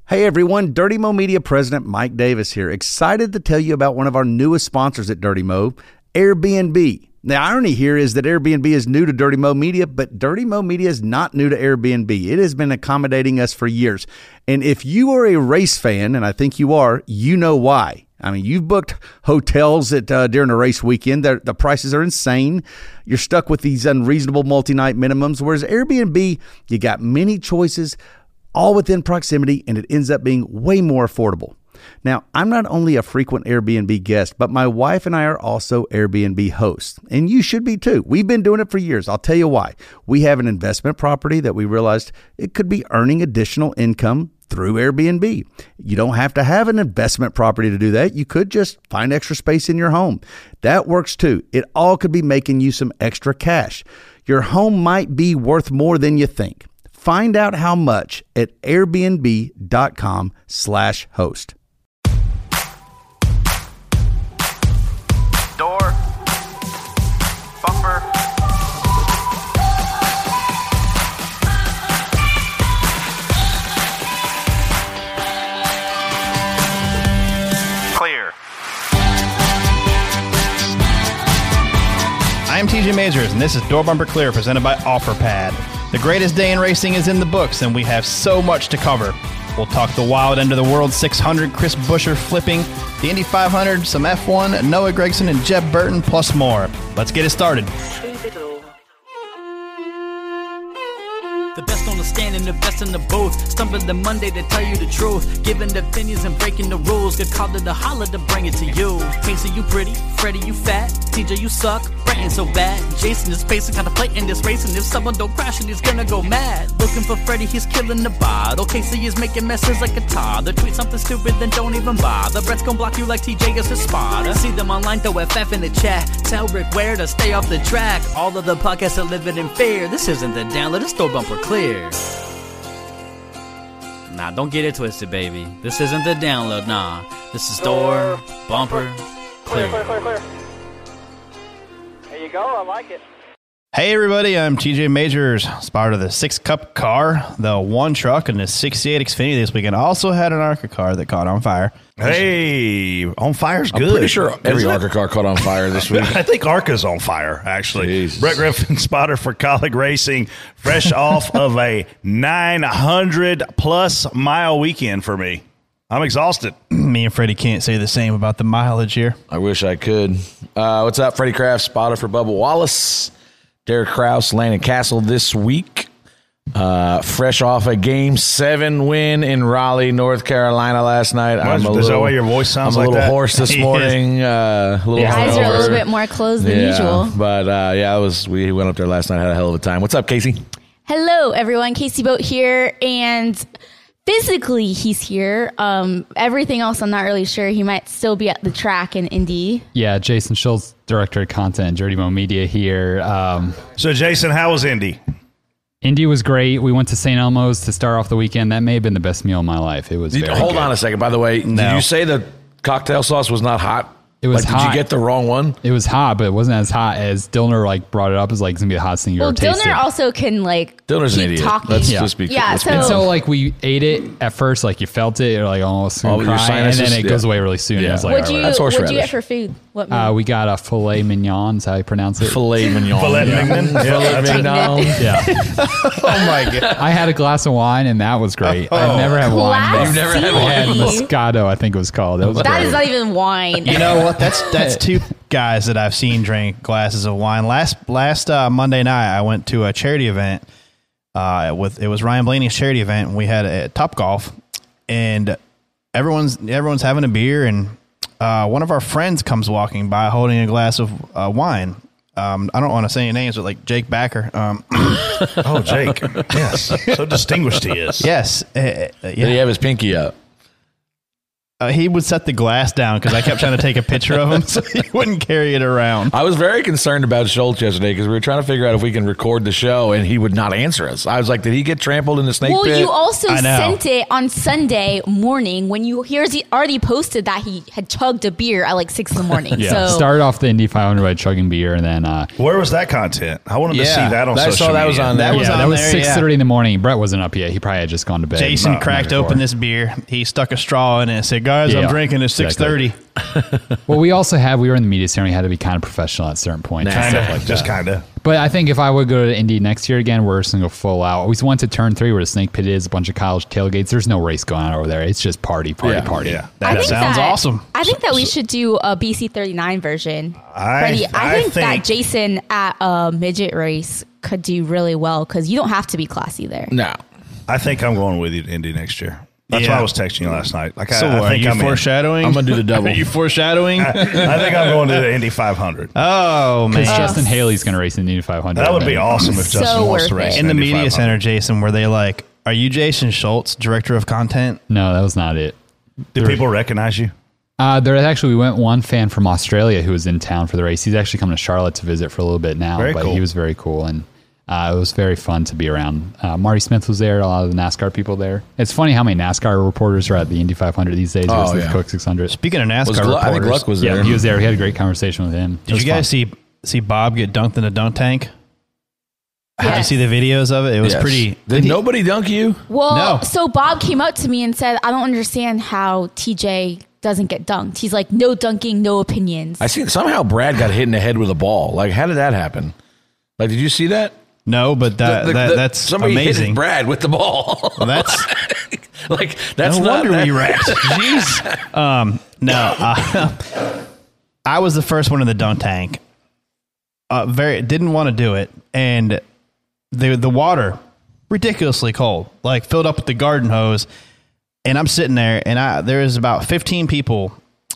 Hey everyone, Dirty Mo Media President Mike Davis here. Excited to tell you about one of our newest sponsors at Dirty Mo, Airbnb. The irony here is that Airbnb is new to Dirty Mo Media, but Dirty Mo Media is not new to Airbnb. It has been accommodating us for years. And if you are a race fan, and I think you are, you know why. I mean, you've booked hotels during a race weekend. The prices are insane. You're stuck with these unreasonable multi-night minimums, whereas Airbnb, you got many choices, all within proximity, and it ends up being way more affordable. Now, I'm not only a frequent Airbnb guest, but my wife and I are also Airbnb hosts, and you should be too. We've been doing it for years. I'll tell you why. We have an investment property that we realized it could be earning additional income through Airbnb. You don't have to have an investment property to do that. You could just find extra space in your home. That works too. It all could be making you some extra cash. Your home might be worth more than you think. Find out how much at airbnb.com/host. Door. Bumper. Clear. I am TJ Majors, and this is Door Bumper Clear, presented by OfferPad. The greatest day in racing is in the books, and we have so much to cover. We'll talk the wild end of the World 600, Chris Buescher flipping, the Indy 500, some F1, Noah Gragson, and Jeb Burton, plus more. Let's get it started. The best on the stand and the best in the booth. Stumbling Monday to tell you the truth. Giving opinions and breaking the rules. Get called to the holler to bring it to you. Casey, you pretty. Freddie, you fat. TJ, you suck. Brayton, so bad. Jason is pacing, contemplating this race. And if someone don't crash it, he's gonna go mad. Looking for Freddie, he's killing the bottle. Casey is making messes like a toddler. Tweet something stupid, then don't even bother. Brett's gonna block you like TJ is a spotter. See them online, throw FF in the chat. Tell Rick where to stay off the track. All of the podcasts are living in fear. This isn't the download, it's Door Bumper Clear. Nah, don't get it twisted, baby. This isn't the download, nah. This is Door Bumper Clear. Clear. There you go, I like it. Hey everybody, I'm TJ Majors, part of the 6-Cup car, the one truck, and the 68 Xfinity this weekend. I also had an ARCA car that caught on fire. Hey, on fire's good. I'm pretty sure every ARCA car caught on fire this week. I think ARCA's on fire, actually. Jesus. Brett Griffin, spotter for Colleague Racing, fresh off of a 900-plus mile weekend for me. I'm exhausted. Me and Freddie can't say the same about the mileage here. I wish I could. What's up, Freddie Kraft, spotter for Bubba Wallace. Derek Kraus, Landon Castle this week. Fresh off a Game 7 win in Raleigh, North Carolina last night. Is that why your voice sounds like that? I'm a little hoarse this morning. Your eyes are a little bit more closed than usual. But, we went up there last night, had a hell of a time. What's up, Casey? Hello, everyone. Casey Boat here, and physically he's here. Everything else, I'm not really sure. He might still be at the track in Indy. Yeah, Jason Schultz, Director of Content, Dirty Mo Media here. So, Jason, how was Indy? Indy was great. We went to St. Elmo's to start off the weekend. That may have been the best meal of my life. It was very Hold good. on a second. By the way, did you say the cocktail sauce was not hot? It was hot. Did you get the wrong one? It was hot, but it wasn't as hot as Dillner brought it up as it's gonna be the hottest thing you ever tasted. Dillner also can Dillner's keep an idiot. talking. Let's just be So we ate it at first, you felt it, you're almost gonna cry, and then it goes away really soon. Yeah. It was What'd you horseradish. get for food? What meal? we got a filet mignon, is how you pronounce it. Filet mignon. Filet mignon? Filet mignon. Yeah. Oh my God. I had a glass of wine, and that was great. I've never had wine. You've never had I had wine? Moscato, I think it was called. That is not even wine. You know what? That's two guys that I've seen drink glasses of wine. Last Monday night, I went to a charity event. It was Ryan Blaney's charity event, and we had a Topgolf, and everyone's having a beer, and one of our friends comes walking by holding a glass of wine. I don't want to say any names, but Jake Backer. Oh, Jake. Yes. So distinguished he is. Yes. Did he have his pinky up? He would set the glass down because I kept trying to take a picture of him so he wouldn't carry it around. I was very concerned about Schultz yesterday because we were trying to figure out if we can record the show, and he would not answer us. I was like, did he get trampled in the snake pit? Well, you also sent it on Sunday morning when he already posted that he had chugged a beer at like 6 a.m. Yeah, So started off the Indy 500 by chugging beer, and then Where was that content? I wanted to see that on I social saw that media. was on there. that was 6:30 in the morning. Brett wasn't up yet. He probably had just gone to bed. Jason cracked open this beer. He stuck a straw in it and said, guys, I'm drinking at 6:30. Well, we were in the media center. We had to be kind of professional at certain points. Nah, and stuff like Just that. kind of. But I think if I would go to Indy next year again, we're just going to go full out. We went to turn 3 where the snake pit is, a bunch of college tailgates. There's no race going on over there. It's just party. Yeah. That sounds awesome. I think that we should do a BC39 version. I think that Jason at a midget race could do really well because you don't have to be classy there. No. I think I'm going with you to Indy next year. That's why I was texting you last night. Like, So I are think you I'm foreshadowing? I'm going to do the double. Are you foreshadowing? I think I'm going to the Indy 500. Oh, man. Because Justin Haley's going to race in the Indy 500. That would be awesome if Justin So wants to worth race it. In the Indy media 500. center, Jason, were they like, are you Jason Schultz, director of content? No, that was not it. Did people recognize you? We went one fan from Australia who was in town for the race. He's actually coming to Charlotte to visit for a little bit now. Very cool. He was very cool, and it was very fun to be around. Marty Smith was there, a lot of the NASCAR people there. It's funny how many NASCAR reporters are at the Indy 500 these days versus the Coke 600. Speaking of NASCAR I think reporters, Gluck was there. Yeah, he was there. We had a great conversation with him. did you guys see Bob get dunked in a dunk tank? Did you Yes. see the videos of it? It was Yes. pretty. Did nobody dunk you? Well, No. so Bob came up to me and said, I don't understand how TJ doesn't get dunked. He's like, no dunking, no opinions. I see somehow Brad got hit in the head with a ball. Like, how did that happen? Like, did you see that? No, but that's somebody amazing. hit Brad with the ball. Well, that's like that's no not wonder that. we wrecked. Jeez. I was the first one in the dunk tank. Didn't want to do it, and the water ridiculously cold, like filled up with the garden hose, and I'm sitting there, and there is about 15 people,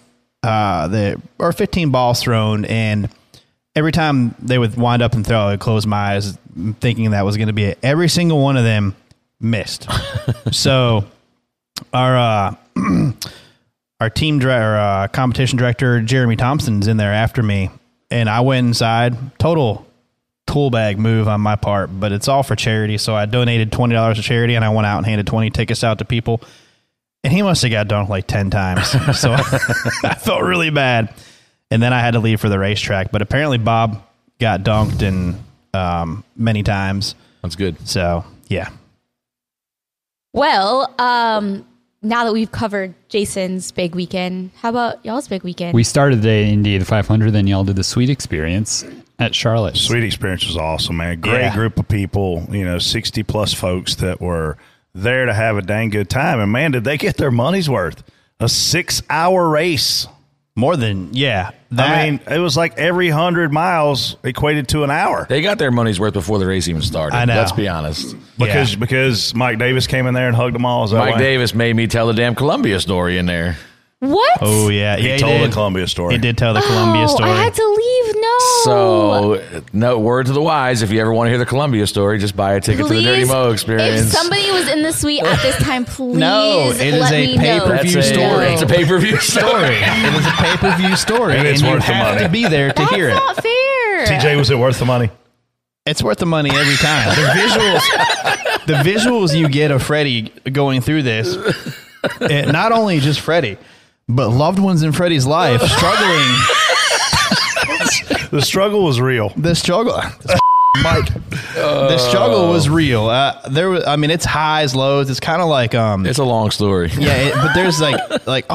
15 balls thrown, and every time they would wind up and throw, I would close my eyes, thinking that was going to be it. Every single one of them missed. So our team competition director, Jeremy Thompson's in there after me, and I went inside. Total tool bag move on my part, but it's all for charity. So I donated $20 to charity, and I went out and handed 20 tickets out to people. And he must have got dunked like 10 times. So I felt really bad. And then I had to leave for the racetrack. But apparently Bob got dunked many times. That's good. So, yeah. Well, now that we've covered Jason's big weekend, how about y'all's big weekend? We started the day in Indy 500, then y'all did the Sweet Experience at Charlotte. Sweet Experience was awesome, man. Great group of people, 60 plus folks that were there to have a dang good time. And man, did they get their money's worth. A 6-hour race. More than, yeah. It was like every 100 miles equated to an hour. They got their money's worth before the race even started. I know. Let's be honest. Because Mike Davis came in there and hugged them all. Is that Mike why? Davis made me tell the damn Columbia story in there. What? Oh, yeah. He told the Columbia story. He did tell the Columbia story. I had to leave. No. So, no word to the wise. If you ever want to hear the Columbia story, just buy a ticket to the Dirty Mo Experience. If somebody was in the suite at this time, please No, it is let a me know. pay-per-view story. It's a pay-per-view story. It is a pay-per-view story, And it's you worth the have money. to be there to That's hear it. not fair. TJ, was it worth the money? It's worth the money every time. The visuals you get of Freddie going through this, not only just Freddie, but loved ones in Freddie's life struggling. The struggle was real. The struggle, Mike. The struggle was real. It's highs, lows. It's kind of like It's a long story. yeah, but there's is it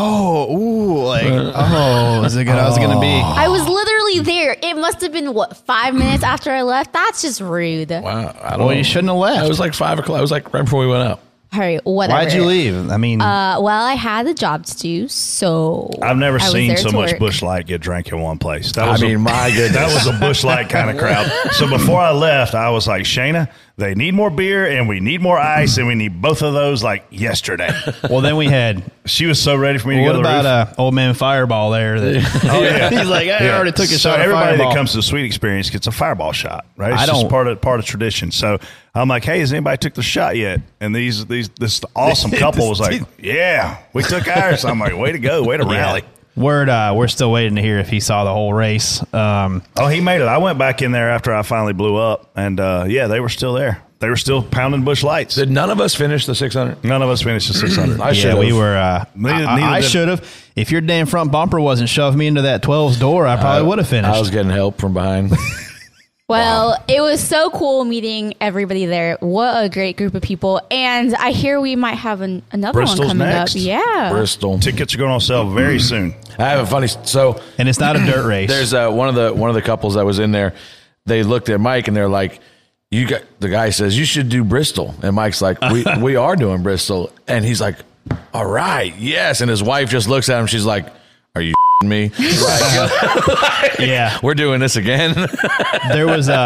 good? How's it gonna be? I was literally there. It must have been 5 minutes after I left. That's just rude. Wow. I don't Well, know. you shouldn't have left. It was like 5 o'clock. It was like right before we went up. All right, whatever. Why'd you leave? I mean, Well, I had a job to do, so I've never I was seen there so to much work. Busch Light get drank in one place. My goodness. That was a Busch Light kind of crowd. So before I left, I was like, Shayna, They need more beer, and we need more ice, and we need both of those like yesterday. Well, then we had. She was so ready for me to What go to the about roof. Old Man Fireball there? Oh, yeah. He's like, I already took a so shot of everybody Fireball. that comes to the Sweet Experience gets a Fireball shot, right? It's I just don't- part of tradition. So I'm like, hey, has anybody took the shot yet? And this awesome couple was like, yeah, we took ours. I'm like, way to go, way to rally. We're still waiting to hear if he saw the whole race. He made it. I went back in there after I finally blew up, and they were still there. They were still pounding Busch Lights. Did none of us finish the 600? None of us finished the 600. I should Yeah, have. we were. Neither I did- should have. If your damn front bumper wasn't shoved me into that 12's door, I probably would have finished. I was getting help from behind. Well, it was so cool meeting everybody there. What a great group of people. And I hear we might have another Bristol's one coming next. up. Yeah. Bristol. Tickets are going on sale very soon. I have a funny. So and it's not a dirt race. there's one of the couples that was in there. They looked at Mike and they're like, the guy says you should do Bristol, and Mike's like, we are doing Bristol, and he's like, all right, yes, and his wife just looks at him. She's like, are you me? Yeah. We're doing this again. there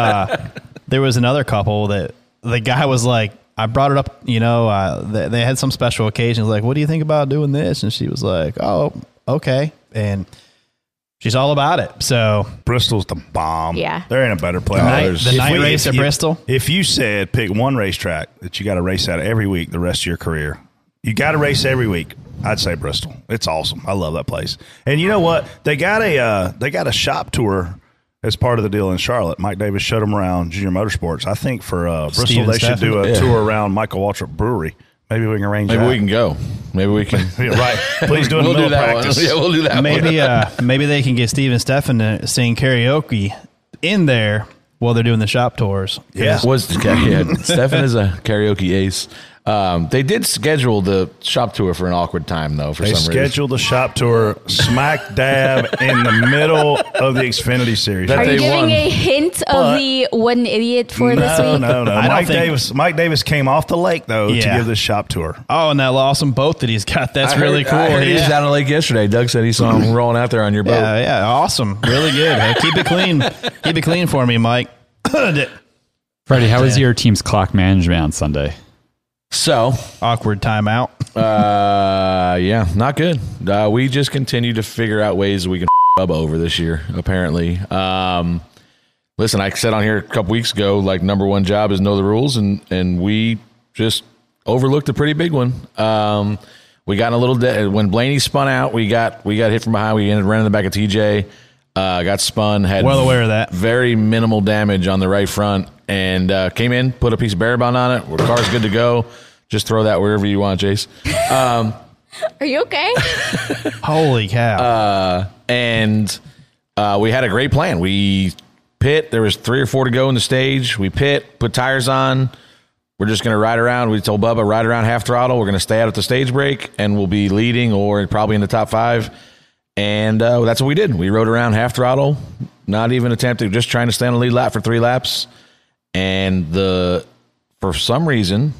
was another couple that the guy was like, I brought it up, they had some special occasions, like, what do you think about doing this? And she was like, oh, okay. And she's all about it. So Bristol's the bomb. Yeah. They're in a better place. the night race at Bristol. If you said pick one racetrack that you got to race at every week the rest of your career, you got to race every week, I'd say Bristol. It's awesome. I love that place. And you know what? They got a shop tour as part of the deal in Charlotte. Mike Davis showed them around Junior Motorsports. I think for Bristol, Steven they should do a Steffen? tour around Michael Waltrip Brewery. Maybe we can arrange Maybe that. we can go. Maybe we can. Yeah, right. Please do it in We'll the do middle of that practice. one. Yeah, we'll do that one. Maybe they can get Steven Steffen to sing karaoke in there while they're doing the shop tours. Yeah. Stefan is a karaoke ace. They did schedule the shop tour for an awkward time, though, for They some reason. scheduled the shop tour smack dab in the middle of the Xfinity Series. That Are you they giving won. a hint of the what an idiot for this week? No. I don't Mike Davis came off the lake, though, to Yeah. give this shop tour. Oh, and that awesome boat that he's got. That's I heard- really cool. I heard he was Yeah. down on the lake yesterday. Doug said he saw him rolling out there on your boat. Yeah, awesome. Really good. Hey, keep it clean. Keep it clean for me, Mike. Freddie, how was your team's clock management on Sunday? So, Awkward timeout. yeah, not good. We just continue to figure out ways we can Bubba over this year, apparently. Listen, I said on here a couple weeks ago, like, number one job is know the rules, and we just overlooked a pretty big one. We got in a little when Blaney spun out, we got hit from behind. We ended up running the back of TJ. Got spun. Had Well aware of that. Very minimal damage on the right front, and came in, put a piece of Barabond on it. Our car's good to go. Just throw that wherever you want, Jace. Are you okay? Holy cow. And we had a great plan. We pit. There was 3 or 4 to go in the stage. We pit, put tires on. We're just going to ride around. We told Bubba, ride around half throttle. We're going to stay out at the stage break, and we'll be leading or probably in the top 5. And that's what we did. We rode around half throttle, not even attempting, just trying to stay on the lead lap for 3 laps. And for some reason,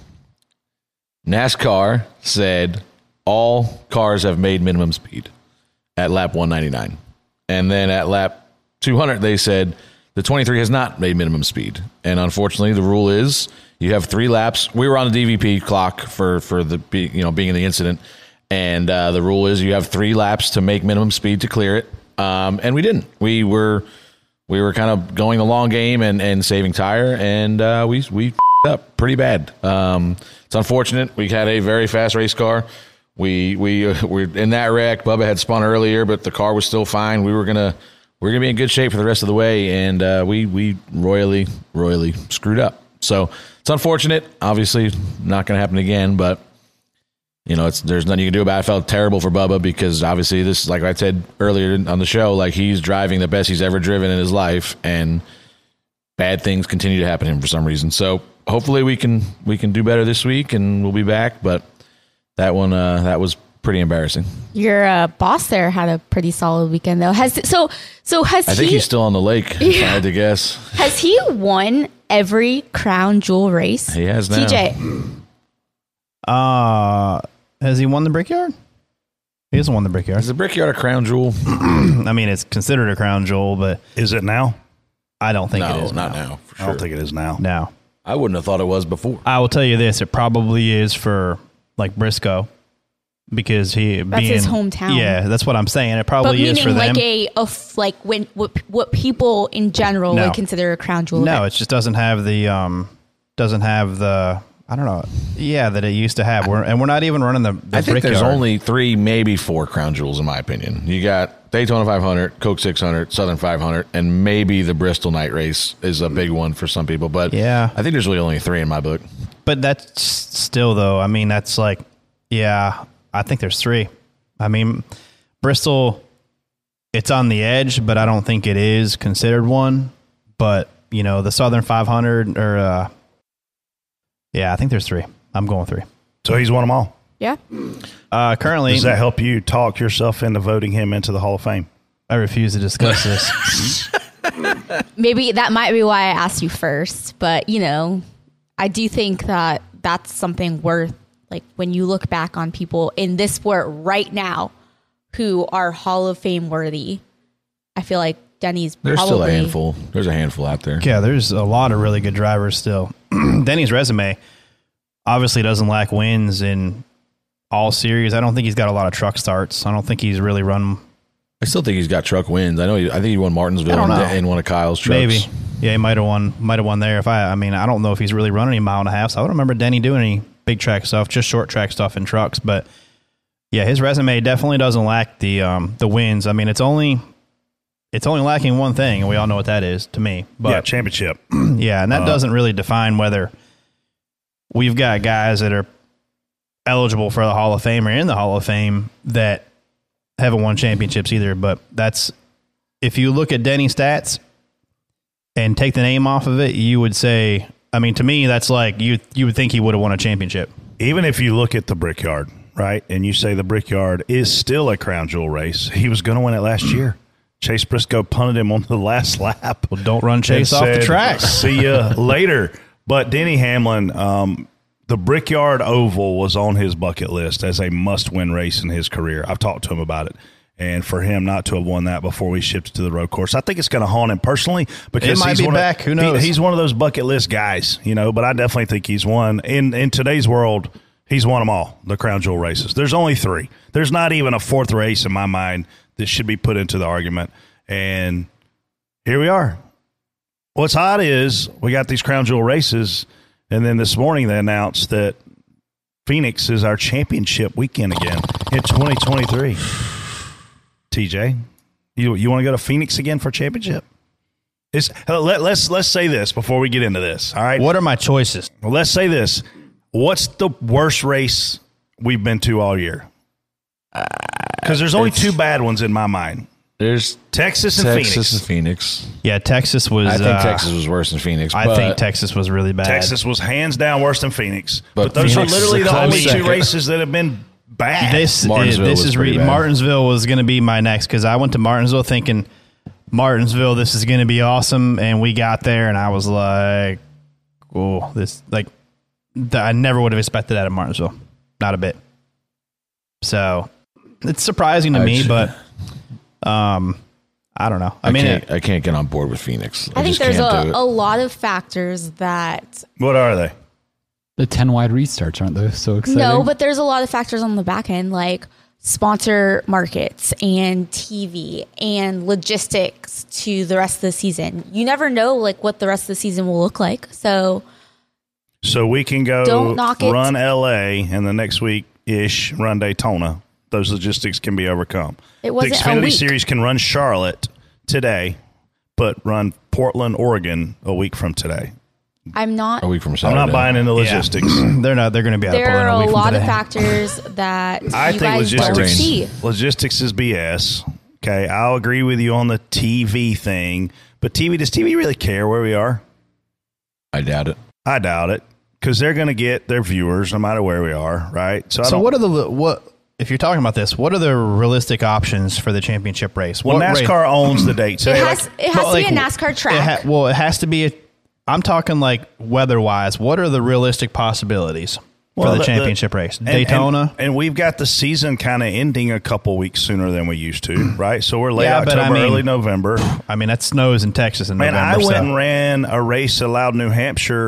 NASCAR said all cars have made minimum speed at lap 199. And then at lap 200, they said the 23 has not made minimum speed. And unfortunately, the rule is you have 3 laps. We were on the DVP clock for the being in the incident. And the rule is you have 3 laps to make minimum speed to clear it. And we didn't. We were kind of going the long game and saving tire, and we f***ed up pretty bad. It's unfortunate. We had a very fast race car. We were in that wreck. Bubba had spun earlier, but the car was still fine. We were gonna be in good shape for the rest of the way, and we royally screwed up. So it's unfortunate. Obviously, not going to happen again, but. There's nothing you can do about it. I felt terrible for Bubba because obviously this, like I said earlier on the show, like he's driving the best he's ever driven in his life, and bad things continue to happen to him for some reason. So hopefully we can do better this week, and we'll be back. But that one that was pretty embarrassing. Your boss there had a pretty solid weekend though. Has I think he's still on the lake. If I had to guess, has he won every crown jewel race? he has now. TJ. Has he won the Brickyard? He hasn't won the Brickyard. Is the Brickyard a crown jewel? I mean, it's considered a crown jewel, but Is it now? I don't think it No, is. not now. For I sure. don't think it is now. No. I wouldn't have thought it was before. I will tell you this: it probably is for like Briscoe, because that's his hometown. Yeah, that's what I'm saying. It probably is for them. Like what people in general would consider a crown jewel. No, it just doesn't have the I don't know. Yeah, that it used to have. We're not even running the I think Brickyard. there's only 3, maybe 4 crown jewels in my opinion. You got Daytona 500, Coke 600, Southern 500, and maybe the Bristol Night Race is a big one for some people. But yeah, I think there's really only 3 in my book. But that's still, though, I mean, that's like, yeah, I think there's 3. I mean, Bristol, it's on the edge, but I don't think it is considered one. But, you know, the Southern 500 or yeah, I think there's 3. I'm going 3. So he's won them all. Yeah. Currently, does that help you talk yourself into voting him into the Hall of Fame? I refuse to discuss this. Maybe that might be why I asked you first, but you know, I do think that that's something worth, like, when you look back on people in this sport right now who are Hall of Fame worthy. I feel like Denny's There's probably still a handful. There's a handful out there. Yeah, there's a lot of really good drivers still. Denny's resume obviously doesn't lack wins in all series. I don't think he's got a lot of truck starts. I don't think he's really run. I still think he's got truck wins. I think he won Martinsville in one of Kyle's trucks. Maybe. Yeah, he might have won there. I mean, I don't know if he's really running any mile and a half. So I don't remember Denny doing any big track stuff, just short track stuff in trucks. But yeah, his resume definitely doesn't lack the wins. I mean, it's only lacking one thing, and we all know what that is to me. But yeah, championship. Yeah, and that doesn't really define whether we've got guys that are eligible for the Hall of Fame or in the Hall of Fame that haven't won championships either. But that's, if you look at Denny's stats and take the name off of it, you would say, I mean, to me, that's like you would think he would have won a championship. Even if you look at the Brickyard, right, and you say the Brickyard is still a crown jewel race, he was going to win it last year. Chase Briscoe punted him on the last lap. Well, don't run Chase off the track. See you later. But Denny Hamlin, the Brickyard Oval was on his bucket list as a must-win race in his career. I've talked to him about it. And for him not to have won that before we shifted to the road course, I think it's going to haunt him personally, because it might be back. Who knows? He's one of those bucket list guys, you know, but I definitely think he's won. In today's world, he's won them all, the crown jewel races. There's only 3. There's not even a 4th race in my mind that should be put into the argument. And here we are. What's odd is we got these crown jewel races, and then this morning they announced that Phoenix is our championship weekend again in 2023. TJ, you want to go to Phoenix again for a championship? Let's say this before we get into this. All right. What are my choices? Well, let's say this. What's the worst race we've been to all year? Because there's only 2 bad ones in my mind. There's Texas and Phoenix. Yeah, Texas was. I think Texas was worse than Phoenix. I think Texas was really bad. Texas was hands down worse than Phoenix. But those are literally the only 2 races that have been bad. Martinsville was going to be my next, because I went to Martinsville thinking, Martinsville, this is going to be awesome, and we got there, and I was like, oh, I never would have expected that at Martinsville, not a bit. So it's surprising to me, but I don't know. I can't get on board with Phoenix. I think there's a lot of factors that. What are they? The 10 wide restarts, aren't they so exciting? No, but there's a lot of factors on the back end, like sponsor markets and TV and logistics to the rest of the season. You never know, like, what the rest of the season will look like. So we can go run LA, and the next week-ish run Daytona. Those logistics can be overcome. It wasn't the Xfinity a week. Series can run Charlotte today, but run Portland, Oregon a week from today. I'm not a week from Saturday. I'm not buying into logistics. They're not. They're going to be out of Portland There a are week a from lot today. of factors that I you think guys don't see. logistics is BS. Okay, I'll agree with you on the TV thing, but does TV really care where we are? I doubt it. I doubt it, because they're going to get their viewers no matter where we are, right? So what if you're talking about this, what are the realistic options for the championship race? Well, NASCAR owns the dates. It has to be a NASCAR track. It has to be I'm talking like weather-wise. What are the realistic possibilities for the championship race? Daytona? And we've got the season kind of ending a couple weeks sooner than we used to, right? So we're late October, early November. I mean, that snows in Texas in November. I went and ran a race at Loudon, New Hampshire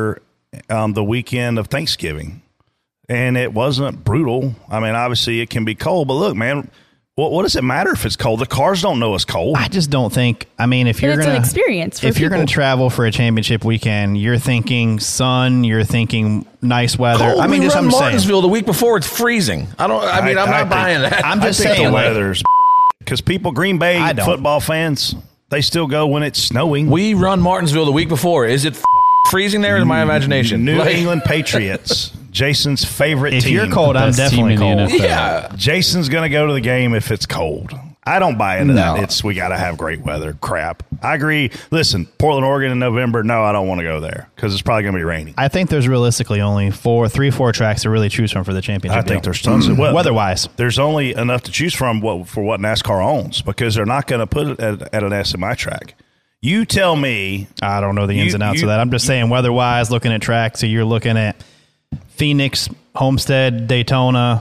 the weekend of Thanksgiving, and it wasn't brutal. I mean, obviously it can be cold, but look, man, what does it matter if it's cold? The cars don't know it's cold. I just don't think. I mean, if you're it's gonna an experience. If you're going to travel for a championship weekend, you're thinking sun, you're thinking nice weather. Cold. I mean, we just run I'm saying. Martinsville the week before. It's freezing. I'm not buying that. I'm just I think saying, the like, weather's because people, Green Bay I don't. football fans, they still go when it's snowing. We run Martinsville the week before. Is it freezing there? In my imagination, New England Patriots, Jason's favorite if team. you're cold, I'm Best team definitely in the cold. NFL. Yeah. Jason's going to go to the game if it's cold. I don't buy into No. that. We got to have great weather. Crap. I agree. Listen, Portland, Oregon in November. No, I don't want to go there because it's probably going to be raining. I think there's realistically only 4 tracks to really choose from for the championship. I think deal. there's tons of weather-wise. There's only enough to choose from for what NASCAR owns because they're not going to put it at an SMI track. You tell me. I don't know the ins and outs of that. I'm just saying weather-wise, looking at tracks. So you're looking at Phoenix, Homestead, Daytona,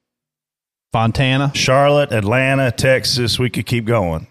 Fontana, Charlotte, Atlanta, Texas. We could keep going.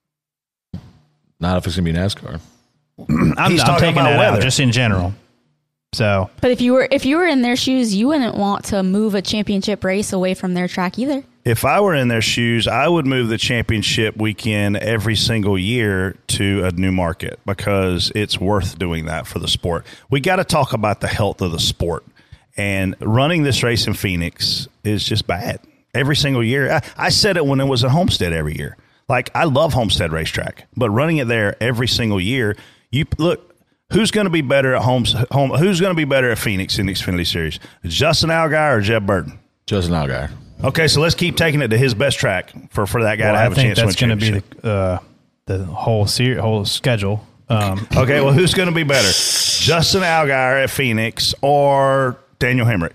Not if it's going to be NASCAR. I'm He's taking talking about that out, weather. just in general. So But if you were in their shoes, you wouldn't want to move a championship race away from their track either. If I were in their shoes, I would move the championship weekend every single year to a new market because it's worth doing that for the sport. We got to talk about the health of the sport. And running this race in Phoenix is just bad. Every single year. I said it when it was at Homestead every year. Like, I love Homestead Racetrack, but running it there every single year, look, who's going to be better at who's going to be better at Phoenix in the Xfinity Series? Justin Allgaier or Jeb Burton? Justin Allgaier. Okay, so let's keep taking it to his best track for that guy to have a chance to win that's going to be championship. the whole schedule. Okay, well, who's going to be better? Justin Allgaier at Phoenix or Daniel Hemrick?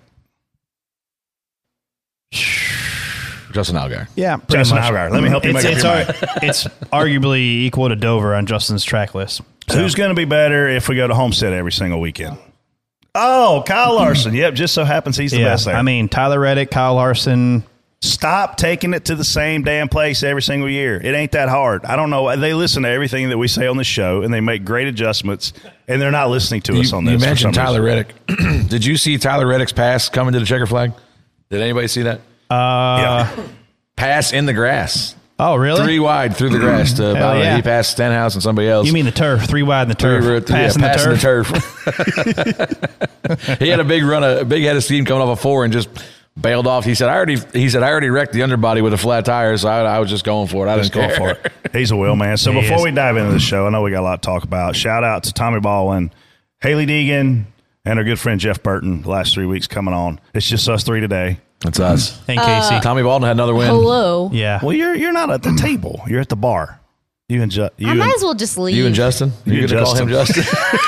Justin Allgaier. Yeah, pretty Justin much. Allgaier. Let me help you make up your mind. It's arguably equal to Dover on Justin's track list. So. Who's going to be better if we go to Homestead every single weekend? Oh, Kyle Larson. Yep, just so happens he's the best there. I mean, Tyler Reddick, Kyle Larson. Stop taking it to the same damn place every single year. It ain't that hard. I don't know. They listen to everything that we say on the show, and they make great adjustments, and they're not listening to us on this. You mentioned Tyler Reddick. Did you see Tyler Reddick's pass coming to the checker flag? Did anybody see that? Yeah. Pass in the grass. Oh, really? 3 wide through the grass to about yeah. He passed Stenhouse and somebody else. You mean the turf? 3 wide in the turf. Passing the turf. He had a big head of steam coming off a 4 and just bailed off. He said, I already wrecked the underbody with a flat tire, so I was just going for it. I didn't Go care. for it. He's a wheel man. So He before is. we dive into the show, I know we got a lot to talk about. Shout out to Tommy Baldwin, Haley Deegan, and our good friend Jeff Burton. The last 3 weeks coming on. It's just us 3 today. That's us. And Casey. Tommy Baldwin had another win. Hello. Yeah. Well, you're not at the table. You're at the bar. You and I might as well just leave. You and Justin? You You're and going to call him Justin?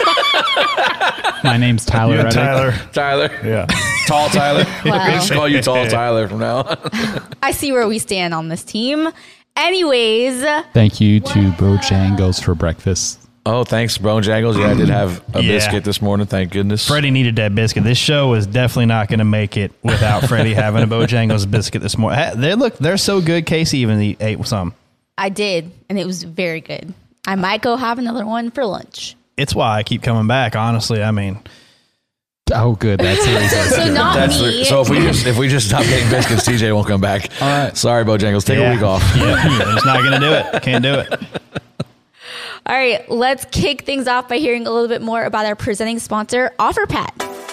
My name's Tyler You and Reddick. Tyler. Tyler? Yeah. Tall Tyler? Wow. We just call you Tall Tyler from now on. I see where we stand on this team. Anyways, Thank you to Bojangles for breakfast. Oh, thanks, Bone Jangles. Yeah, I did have a Yeah. biscuit this morning. Thank goodness. Freddie needed that biscuit. This show is definitely not going to make it without Freddie having a Bojangles biscuit this morning. They're so good. Casey even ate some. I did, and it was very good. I might go have another one for lunch. It's why I keep coming back. Honestly, I mean, Oh, good. That's the reason. So not me. So if we just stop getting biscuits, TJ won't come back. All right. Sorry, Bojangles. Take a week off. Yeah, he's not going to do it. Can't do it. All right, let's kick things off by hearing a little bit more about our presenting sponsor, OfferPad.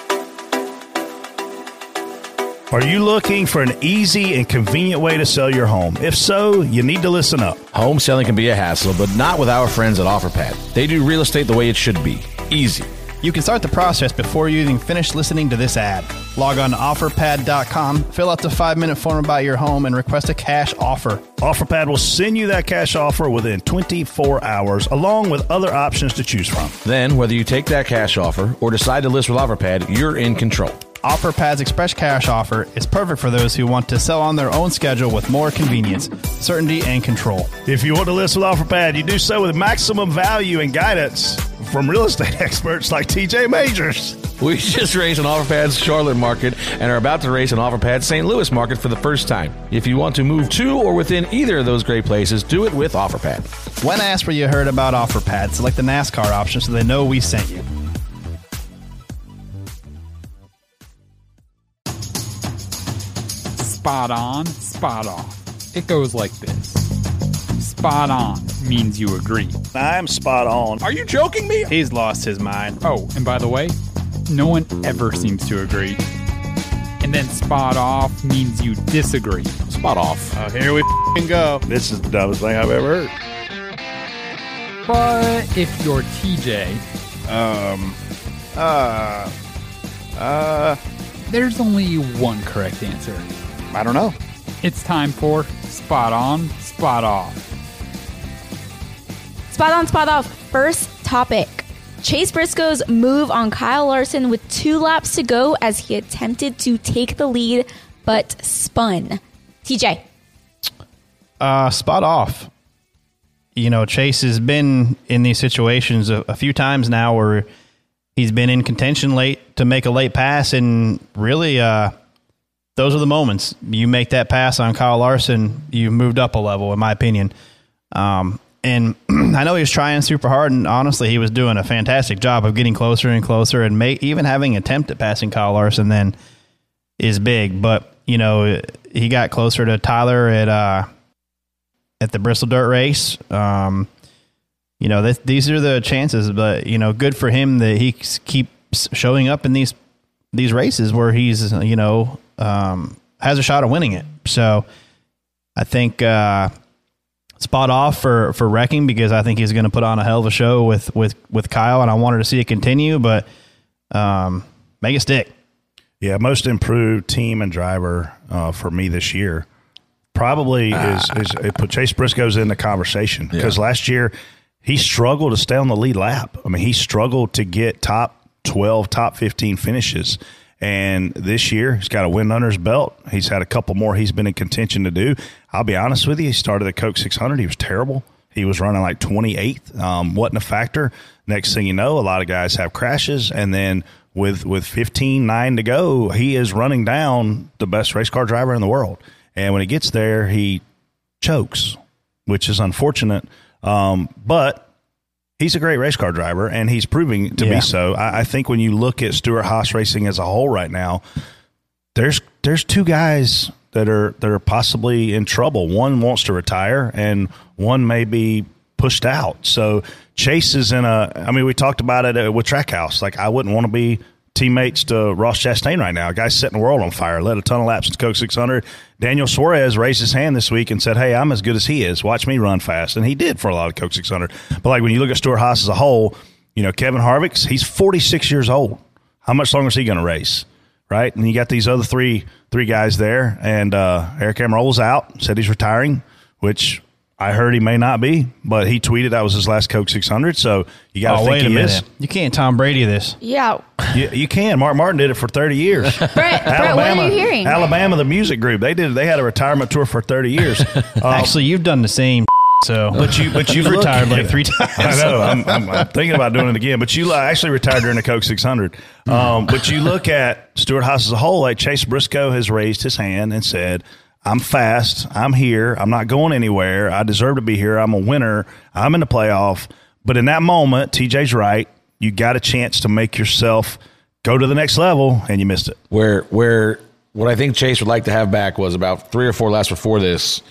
Are you looking for an easy and convenient way to sell your home? If so, you need to listen up. Home selling can be a hassle, but not with our friends at OfferPad. They do real estate the way it should be. Easy. You can start the process before you even finish listening to this ad. Log on to offerpad.com, fill out the 5-minute form about your home, and request a cash offer. OfferPad will send you that cash offer within 24 hours, along with other options to choose from. Then, whether you take that cash offer or decide to list with OfferPad, you're in control. OfferPad's Express Cash offer is perfect for those who want to sell on their own schedule with more convenience, certainty, and control. If you want to list with OfferPad, you do so with maximum value and guidance from real estate experts like TJ Majors. We just raised an OfferPad's Charlotte market and are about to raise an OfferPad St. Louis market for the first time. If you want to move to or within either of those great places, do it with OfferPad. When asked where you heard about OfferPad, select the NASCAR option so they know we sent you. spot on, spot off. It goes like this. Spot on means you agree. I'm spot on. Are you joking me? He's lost his mind. Oh, and by the way, no one ever seems to agree. And then spot off means you disagree. Spot off. Oh, here we go. This is the dumbest thing I've ever heard. But if you're TJ, there's only one correct answer. I don't know. It's time for spot on, spot off. Spot on, spot off. First topic. Chase Briscoe's move on Kyle Larson with 2 laps to go as he attempted to take the lead, but spun. TJ. Spot off. You know, Chase has been in these situations a few times now where he's been in contention late to make a late pass, and really those are the moments. You make that pass on Kyle Larson, you moved up a level, in my opinion. And I know he was trying super hard, and honestly, he was doing a fantastic job of getting closer and closer, and even having an attempt at passing Kyle Larson then is big. But, you know, he got closer to Tyler at the Bristol Dirt Race. You know, these are the chances, but, you know, good for him that he keeps showing up in these races where he's, you know, has a shot of winning it. So I think spot off for wrecking, because I think he's going to put on a hell of a show with Kyle, and I wanted to see it continue, but make it stick. Yeah, most improved team and driver for me this year probably is it put Chase Briscoe's in the conversation, because last year he struggled to stay on the lead lap. I mean, he struggled to get top 12, top 15 finishes. And this year, he's got a win under his belt. He's had a couple more he's been in contention to do. I'll be honest with you, he started the Coke 600. He was terrible. He was running like 28th. Wasn't a factor. Next thing you know, a lot of guys have crashes. And then with 15.9 to go, he is running down the best race car driver in the world. And when he gets there, he chokes, which is unfortunate. But he's a great race car driver, and he's proving to be so. I think when you look at Stewart-Haas Racing as a whole right now, there's 2 guys that are possibly in trouble. One wants to retire, and one may be pushed out. So Chase is we talked about it with Trackhouse. Like, I wouldn't want to be teammates to Ross Chastain right now. A guy's setting the world on fire, led a ton of laps in the Coke 600. Daniel Suarez raised his hand this week and said, hey, I'm as good as he is. Watch me run fast. And he did for a lot of Coke 600. But like when you look at Stewart-Haas as a whole, you know, Kevin Harvick's, he's 46 years old. How much longer is he going to race? Right? And you got these other three guys there. And Eric Almirola's out, said he's retiring, which I heard he may not be, but he tweeted that was his last Coke 600. So you got to think he is. You can't Tom Brady this. Yeah. You can. Mark Martin did it for 30 years. Brett, what are you hearing? Alabama, the music group, they had a retirement tour for 30 years. Actually, you've done the same. So, but you've retired like 3 times. I know. I'm thinking about doing it again. But you actually retired during the Coke 600. But you look at Stewart-Haas as a whole. Like Chase Briscoe has raised his hand and said, I'm fast. I'm here. I'm not going anywhere. I deserve to be here. I'm a winner. I'm in the playoff. But in that moment, TJ's right. You got a chance to make yourself go to the next level, and you missed it. Where what I think Chase would like to have back was about 3 or 4 laps before this.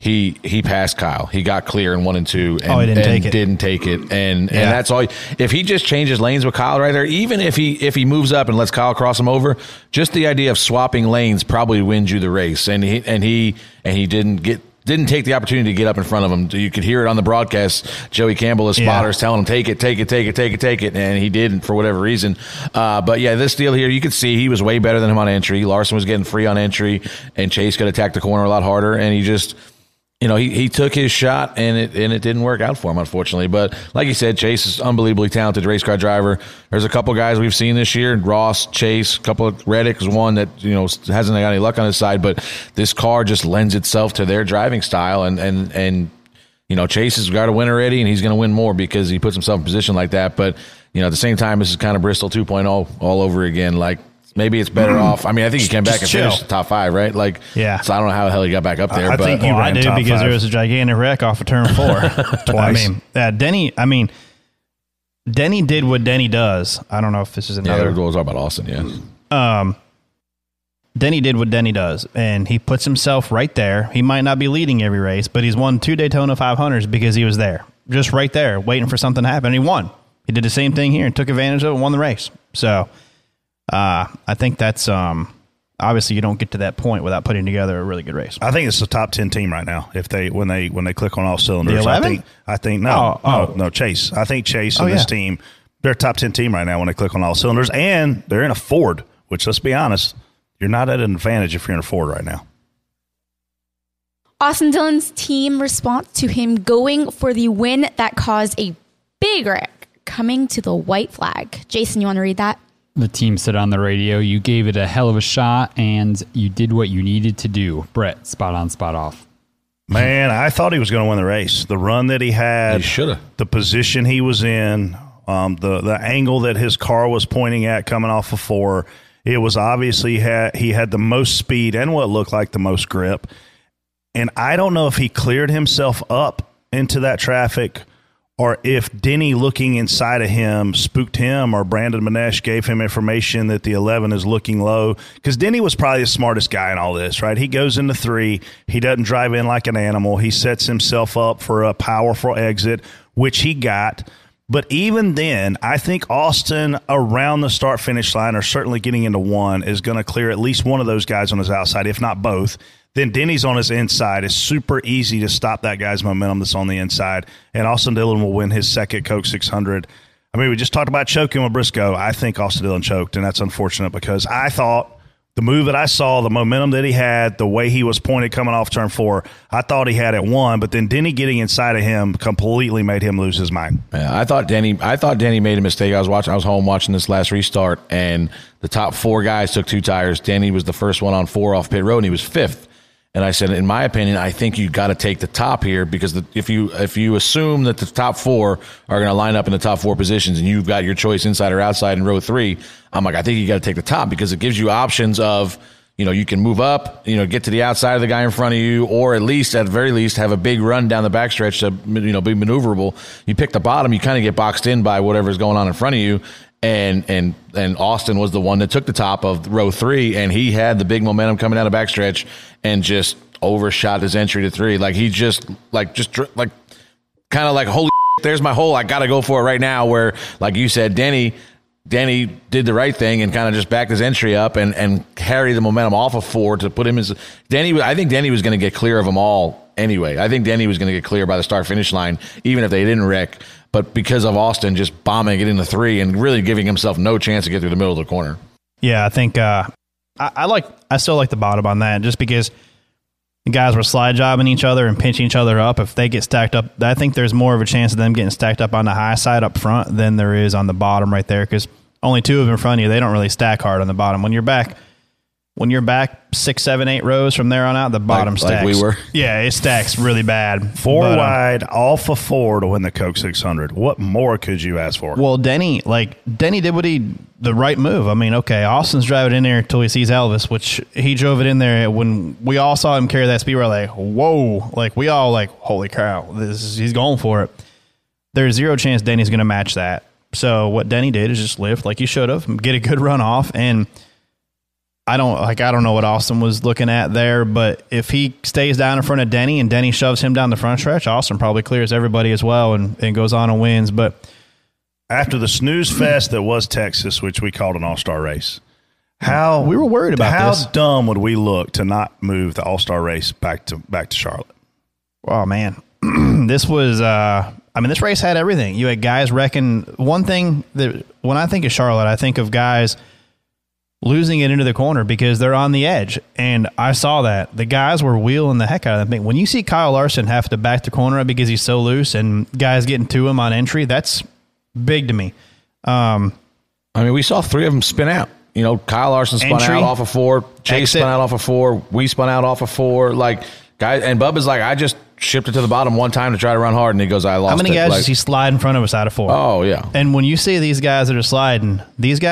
He passed Kyle. He got clear in 1 and 2, and, he didn't take it. And that's all. If he just changes lanes with Kyle right there, even if he moves up and lets Kyle cross him over, just the idea of swapping lanes probably wins you the race. And he didn't take the opportunity to get up in front of him. You could hear it on the broadcast. Joey Campbell, his spotters, telling him, take it. And he didn't for whatever reason. But yeah, this deal here, you could see he was way better than him on entry. Larson was getting free on entry, and Chase could attack the corner a lot harder. And he just, you know, he took his shot, and it didn't work out for him, unfortunately. But like you said, Chase is unbelievably talented race car driver. There's a couple guys we've seen this year, Ross, Chase, a couple of Reddick is one that, you know, hasn't got any luck on his side, but this car just lends itself to their driving style, and you know, Chase has got a win already, and he's going to win more because he puts himself in position like that. But, you know, at the same time, this is kind of Bristol 2.0 all over again. Like, maybe it's better off. I mean, I think he came back and finished the top 5, right? Like, yeah. So I don't know how the hell he got back up there. I think you ran top 5 because there was a gigantic wreck off of turn 4 twice. Denny did what Denny does. I don't know if this is another. Yeah, we'll talk about Austin. Yeah. Denny did what Denny does, and he puts himself right there. He might not be leading every race, but he's won 2 Daytona 500s because he was there, just right there, waiting for something to happen, and he won. He did the same thing here and took advantage of it and won the race. So I think that's obviously you don't get to that point without putting together a really good race. I think it's a top 10 team right now. If they when they click on all cylinders, the 11? I think no, Chase. I think Chase and this team, they're a top 10 team right now when they click on all cylinders, and they're in a Ford, which, let's be honest, you're not at an advantage if you're in a Ford right now. Austin Dillon's team response to him going for the win that caused a big wreck coming to the white flag. Jason, you want to read that? The team said on the radio, "You gave it a hell of a shot, and you did what you needed to do." Brett, spot on, spot off. Man, I thought he was going to win the race. The run that he had, he should have. The position he was in, the angle that his car was pointing at coming off of 4. It was obviously he had the most speed and what looked like the most grip. And I don't know if he cleared himself up into that traffic or if Denny looking inside of him spooked him or Brandon Manesh gave him information that the 11 is looking low. Because Denny was probably the smartest guy in all this, right? He goes into 3. He doesn't drive in like an animal. He sets himself up for a powerful exit, which he got. But even then, I think Austin around the start-finish line, or certainly getting into 1, is going to clear at least one of those guys on his outside, if not both. Then Denny's on his inside. It's super easy to stop that guy's momentum that's on the inside, and Austin Dillon will win his second Coke 600. I mean, we just talked about choking with Briscoe. I think Austin Dillon choked, and that's unfortunate because I thought the move that I saw, the momentum that he had, the way he was pointed coming off turn 4, I thought he had it won, but then Denny getting inside of him completely made him lose his mind. Yeah, I thought Denny made a mistake. I was home watching this last restart, and the top 4 guys took 2 tires. Denny was the first one on 4 off pit road, and he was 5th. And I said, in my opinion, I think you got to take the top here because if you assume that the top 4 are going to line up in the top 4 positions and you've got your choice inside or outside in row 3, I'm like, I think you got to take the top because it gives you options of, you can move up, get to the outside of the guy in front of you, or at the very least, have a big run down the backstretch to, be maneuverable. You pick the bottom, you kind of get boxed in by whatever's going on in front of you. And Austin was the one that took the top of row 3, and he had the big momentum coming down the backstretch and just overshot his entry to 3. Like he just kind of like, holy shit, there's my hole. I got to go for it right now. Where, like you said, Denny did the right thing and kind of just backed his entry up and carried the momentum off of 4 to put him in. I think Denny was going to get clear of them all anyway. I think Denny was going to get clear by the start-finish line, even if they didn't wreck. But because of Austin just bombing it into 3 and really giving himself no chance to get through the middle of the corner. Yeah, I think I still like the bottom on that just because the guys were slide jobbing each other and pinching each other up. If they get stacked up, I think there's more of a chance of them getting stacked up on the high side up front than there is on the bottom right there because only 2 of them in front of you. They don't really stack hard on the bottom. When you're back 6, 7, 8 rows from there on out, the bottom stacks. Like we were. Yeah, it stacks really bad. 4 wide, off of 4 to win the Coke 600. What more could you ask for? Well, Denny did the right move. I mean, okay, Austin's driving in there until he sees Elvis, which he drove it in there. When we all saw him carry that speed, we're like, whoa. Like, we all like, holy cow, he's going for it. There's 0 chance Denny's going to match that. So what Denny did is just lift like he should have, get a good run off, and I don't know what Austin was looking at there, but if he stays down in front of Denny and Denny shoves him down the front stretch, Austin probably clears everybody as well and goes on and wins. But after the snooze fest that was Texas, which we called an all-star race, we were worried about this. How dumb would we look to not move the all-star race back to Charlotte? Oh man, this was. This race had everything. You had guys wrecking. One thing that when I think of Charlotte, I think of guys losing it into the corner because they're on the edge. And I saw that. The guys were wheeling the heck out of that thing. When you see Kyle Larson have to back the corner up because he's so loose and guys getting to him on entry, that's big to me. We saw 3 of them spin out. Kyle Larson spun out off of 4. Chase spun out off of 4. We spun out off of 4. Like, guys, and Bubba's like, I just shipped it to the bottom one time to try to run hard, and he goes, I lost it. How many guys does he slide in front of us out of 4? Oh, yeah. And when you see these guys that are sliding,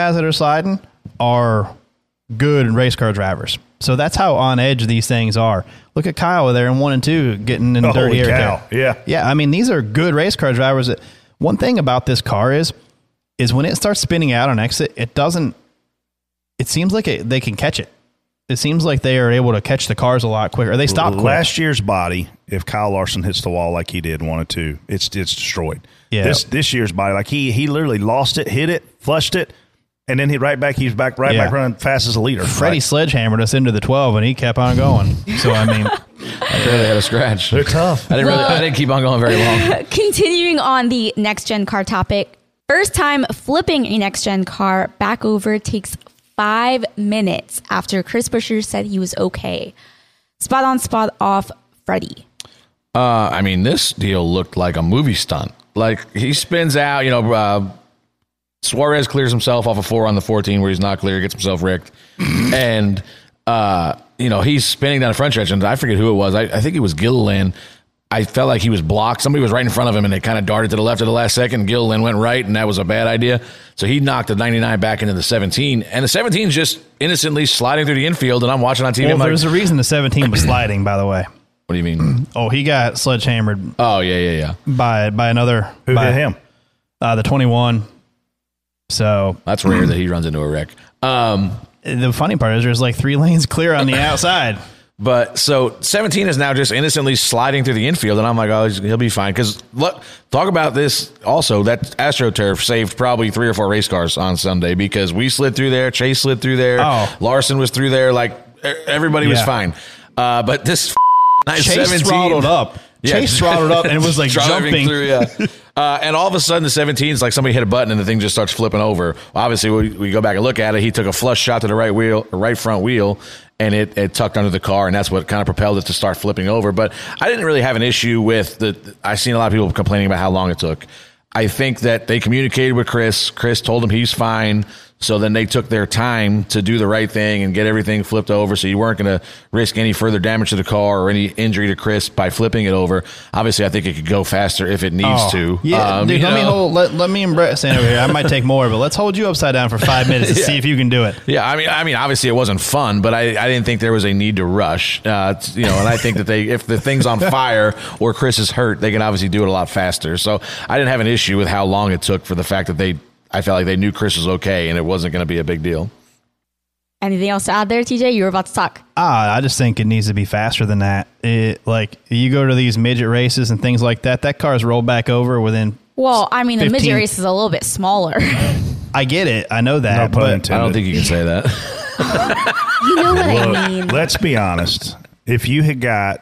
are good race car drivers. So that's how on edge these things are. Look at Kyle there in 1 and 2 getting in dirty air. Yeah. These are good race car drivers. One thing about this car is when it starts spinning out on exit, it seems like they can catch it. it seems like they are able to catch the cars a lot quicker. They stop quick. Last year's body, if Kyle Larson hits the wall like he did 1 or 2, it's destroyed. Yeah. This year's body, like he literally lost it, hit it, flushed it, and then he's back back running fast as a leader. Freddie sledgehammered us into the 12, and he kept on going. So, I mean, I barely had a scratch. They're tough. I didn't keep on going very long. Continuing on the next-gen car topic, first time flipping a next-gen car back over takes 5 minutes after Chris Buescher said he was okay. Spot on, spot off, Freddie. I mean, this deal looked like a movie stunt. Like, he spins out, Suarez clears himself off a 4 on the 14 where he's not clear, gets himself wrecked. And, he's spinning down the front stretch, and I forget who it was. I think it was Gilliland. I felt like he was blocked. Somebody was right in front of him, and they kind of darted to the left at the last second. Gilliland went right, and that was a bad idea. So he knocked the 99 back into the 17, and the 17 is just innocently sliding through the infield, and I'm watching on TV. Well, there's a reason the 17 was sliding, by the way. What do you mean? Oh, he got sledgehammered. Oh, yeah. By another. Who hit him? The 21. So that's rare that he runs into a wreck. The funny part is there's like 3 lanes clear on the outside. But so 17 is now just innocently sliding through the infield, and I'm like, oh, he'll be fine. Because look, talk about this also. That AstroTurf saved probably 3 or 4 race cars on Sunday because we slid through there, Chase slid through there, Larson was through there, like everybody was fine. But this Chase 17, throttled up. Yeah. Chase throttled up and was like jumping through. And all of a sudden, the 17 is like somebody hit a button and the thing just starts flipping over. Obviously, we go back and look at it. He took a flush shot to the right front wheel, and it tucked under the car, and that's what kind of propelled it to start flipping over. But I didn't really have an issue with I've seen a lot of people complaining about how long it took. I think that they communicated with Chris. Chris told him he's fine. So then they took their time to do the right thing and get everything flipped over. So you weren't going to risk any further damage to the car or any injury to Chris by flipping it over. Obviously, I think it could go faster if it needs to. Yeah, dude, let me and Brett stand over here. I might take more, but let's hold you upside down for 5 minutes and see if you can do it. Yeah, I mean, obviously it wasn't fun, but I didn't think there was a need to rush. And I think that if the thing's on fire or Chris is hurt, they can obviously do it a lot faster. So I didn't have an issue with how long it took for the fact that I felt like they knew Chris was okay and it wasn't going to be a big deal. Anything else to add there, TJ? You were about to talk. I just think it needs to be faster than that. Like, you go to these midget races and things like that, that car's rolled back over within. Well, I mean, the midget race is a little bit smaller. I get it. I know that. No pun intended. I don't think you can say that. You know what I mean. Let's be honest. If you had got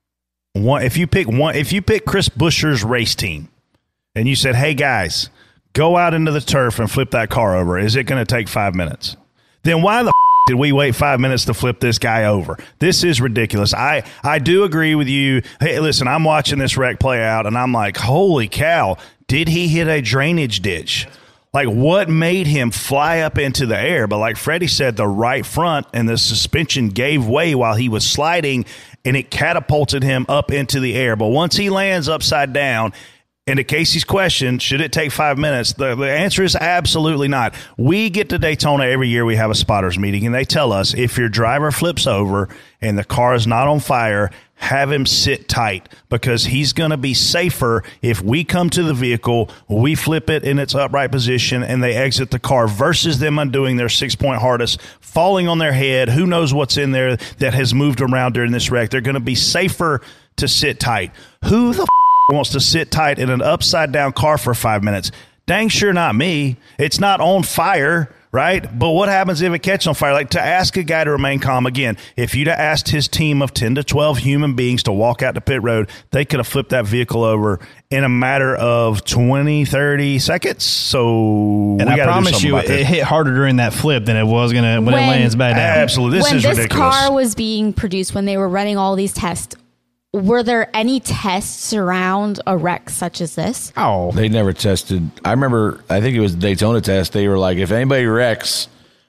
if you pick Chris Buescher's race team and you said, hey, guys, go out into the turf and flip that car over, is it going to take 5 minutes? Then why the did we wait 5 minutes to flip this guy over? This is ridiculous. I do agree with you. Hey, listen, I'm watching this wreck play out, and I'm like, holy cow, did he hit a drainage ditch? Like, what made him fly up into the air? But like Freddie said, the right front and the suspension gave way while he was sliding, and it catapulted him up into the air. But once he lands upside down, and to Casey's question, should it take 5 minutes? The answer is absolutely not. We get to Daytona every year. We have a spotters meeting, and they tell us if your driver flips over and the car is not on fire, have him sit tight because he's going to be safer if we come to the vehicle, we flip it in its upright position, and they exit the car versus them undoing their 6-point harness, falling on their head. Who knows what's in there that has moved around during this wreck? They're going to be safer to sit tight. Who the wants to sit tight in an upside-down car for 5 minutes? Dang sure not me. It's not on fire, right? But what happens if it catches on fire? Like, to ask a guy to remain calm, again, if you'd have asked his team of 10 to 12 human beings to walk out to pit road, they could have flipped that vehicle over in a matter of 20, 30 seconds. So and I promise you, it hit harder during that flip than it was going to when it lands back down. Absolutely. This is ridiculous. When this car was being produced, when they were running all these tests, were there any tests around a wreck such as this? Oh, they never tested. I remember, I think it was the Daytona test. They were like, if anybody wrecks,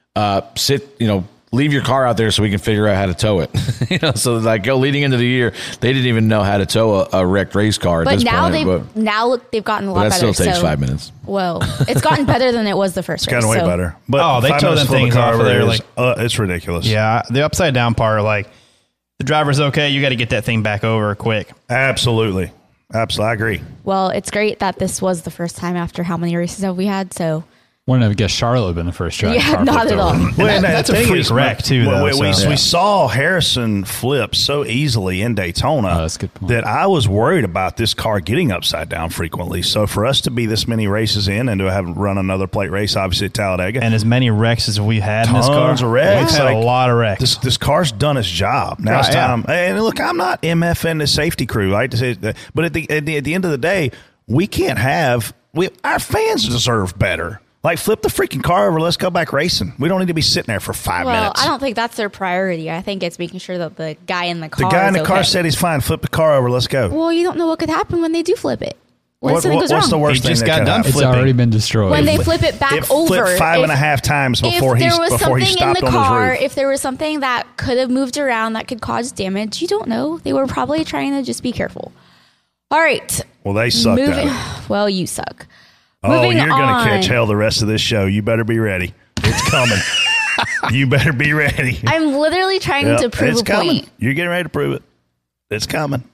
leave your car out there so we can figure out how to tow it. So like leading into the year, they didn't even know how to tow a wrecked race car at this point. Now they've gotten a lot better. That still takes 5 minutes. Whoa, it's gotten better than it was the first race. It's gotten way better. But they tow them things off of there. It's ridiculous. Yeah, the upside down part, like, the driver's okay, you got to get that thing back over quick. Absolutely. I agree. Well, it's great that this was the first time after how many races have we had? So Wouldn't have guessed Charlotte would have been the first track. Yeah, not at all. Well, that's a freak wreck, too, though. We saw Harrison flip so easily in Daytona that's a good point. that I was worried about this car getting upside down frequently. So for us to be this many races in and to have run another plate race, obviously at Talladega. And as many wrecks as we had in this car. Tons of wrecks. We've had a lot of wrecks. This car's done its job. Now it's time. And look, I'm not MFing the safety crew. I like to say that. But at the end of the day, we can't have – our fans deserve better. Like, flip the freaking car over. Let's go back racing. We don't need to be sitting there for 5 minutes. I don't think that's their priority. I think it's making sure that the guy in the car car said he's fine. Flip the car over. Let's go. Well, you don't know what could happen when they do flip it. What's what's the worst thing that could happen? It's already been destroyed. When they flip it back over. It flipped 5.5 times before he stopped on his roof. If there was something that could have moved around that could cause damage, you don't know. They were probably trying to just be careful. All right. Well, they sucked at it. Well, you suck. Oh, you're going to catch hell the rest of this show. You better be ready. It's coming. You better be ready. I'm literally trying to prove a point. You're getting ready to prove it. It's coming.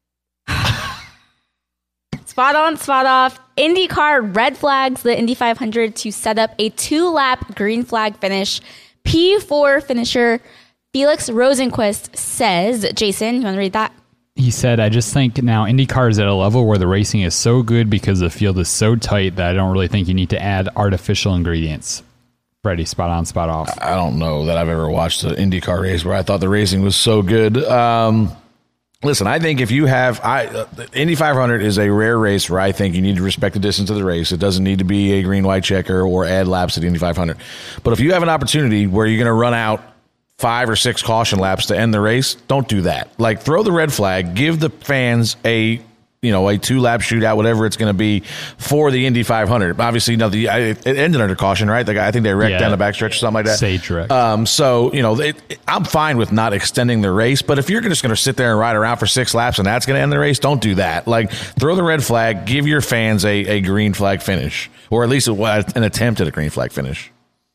Spot on, spot off. IndyCar red flags the Indy 500 to set up a 2-lap green flag finish. P4 finisher Felix Rosenqvist says, Jason, you want to read that? He said, I just think now IndyCar is at a level where the racing is so good because the field is so tight that I don't really think you need to add artificial ingredients. Freddie, spot on, spot off. I don't know that I've ever watched an IndyCar race where I thought the racing was so good. Listen, I think if you have the Indy 500 is a rare race where I think you need to respect the distance of the race. It doesn't need to be a green-white checker or add laps to the Indy 500. But if you have an opportunity where you're going to run out 5 or 6 caution laps to end the race, don't do that. Like, throw the red flag, give the fans a 2-lap shootout, whatever it's going to be for the Indy 500. Obviously, it ended under caution, right? I think they wrecked down the backstretch or something like that. Sage wreck. So, I'm fine with not extending the race, but if you're just going to sit there and ride around for 6 laps and that's going to end the race, don't do that. Like, throw the red flag, give your fans a green flag finish, or at least an attempt at a green flag finish.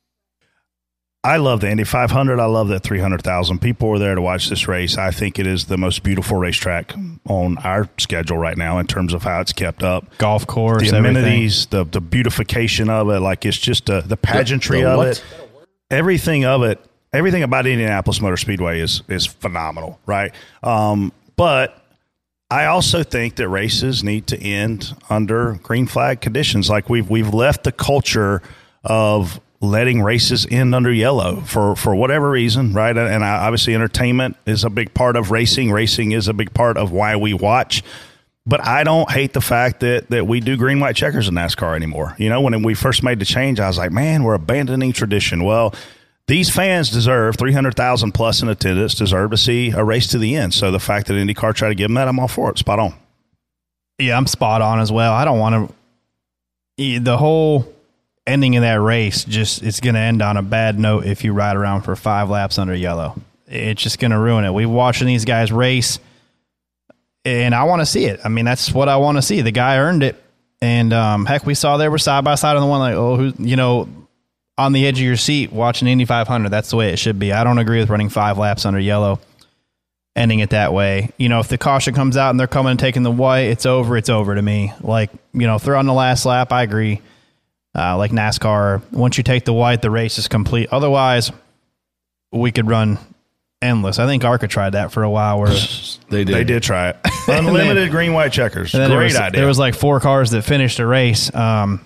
I love the Indy 500. I love that 300,000 people were there to watch this race. I think it is the most beautiful racetrack on our schedule right now in terms of how it's kept up. Golf course, the amenities, the beautification of it. Like, it's just the pageantry of it. Everything of it. Everything about Indianapolis Motor Speedway is phenomenal, right? But I also think that races need to end under green flag conditions. Like, we've left the culture of letting races end under yellow for whatever reason, right? And obviously entertainment is a big part of racing. Racing is a big part of why we watch. But I don't hate the fact that we do green, white checkers in NASCAR anymore. When we first made the change, I was like, man, we're abandoning tradition. Well, these fans deserve 300,000 plus in attendance, deserve to see a race to the end. So the fact that IndyCar tried to give them that, I'm all for it. Spot on. Yeah, I'm spot on as well. I don't want to – the whole – ending of that race, it's going to end on a bad note if you ride around for 5 laps under yellow. It's just going to ruin it. We're watching these guys race, and I want to see it. I mean, that's what I want to see. The guy earned it, and heck, we saw they were side by side on the one, like, on the edge of your seat watching Indy 500. That's the way it should be. I don't agree with running 5 laps under yellow, ending it that way. If the caution comes out and they're coming and taking the white, it's over to me. Like, if they're on the last lap, I agree. Like NASCAR, once you take the white, the race is complete. Otherwise, we could run endless. I think ARCA tried that for a while. Where They did try it. Unlimited green, white checkers. Great idea. There was like 4 cars that finished the race. Well,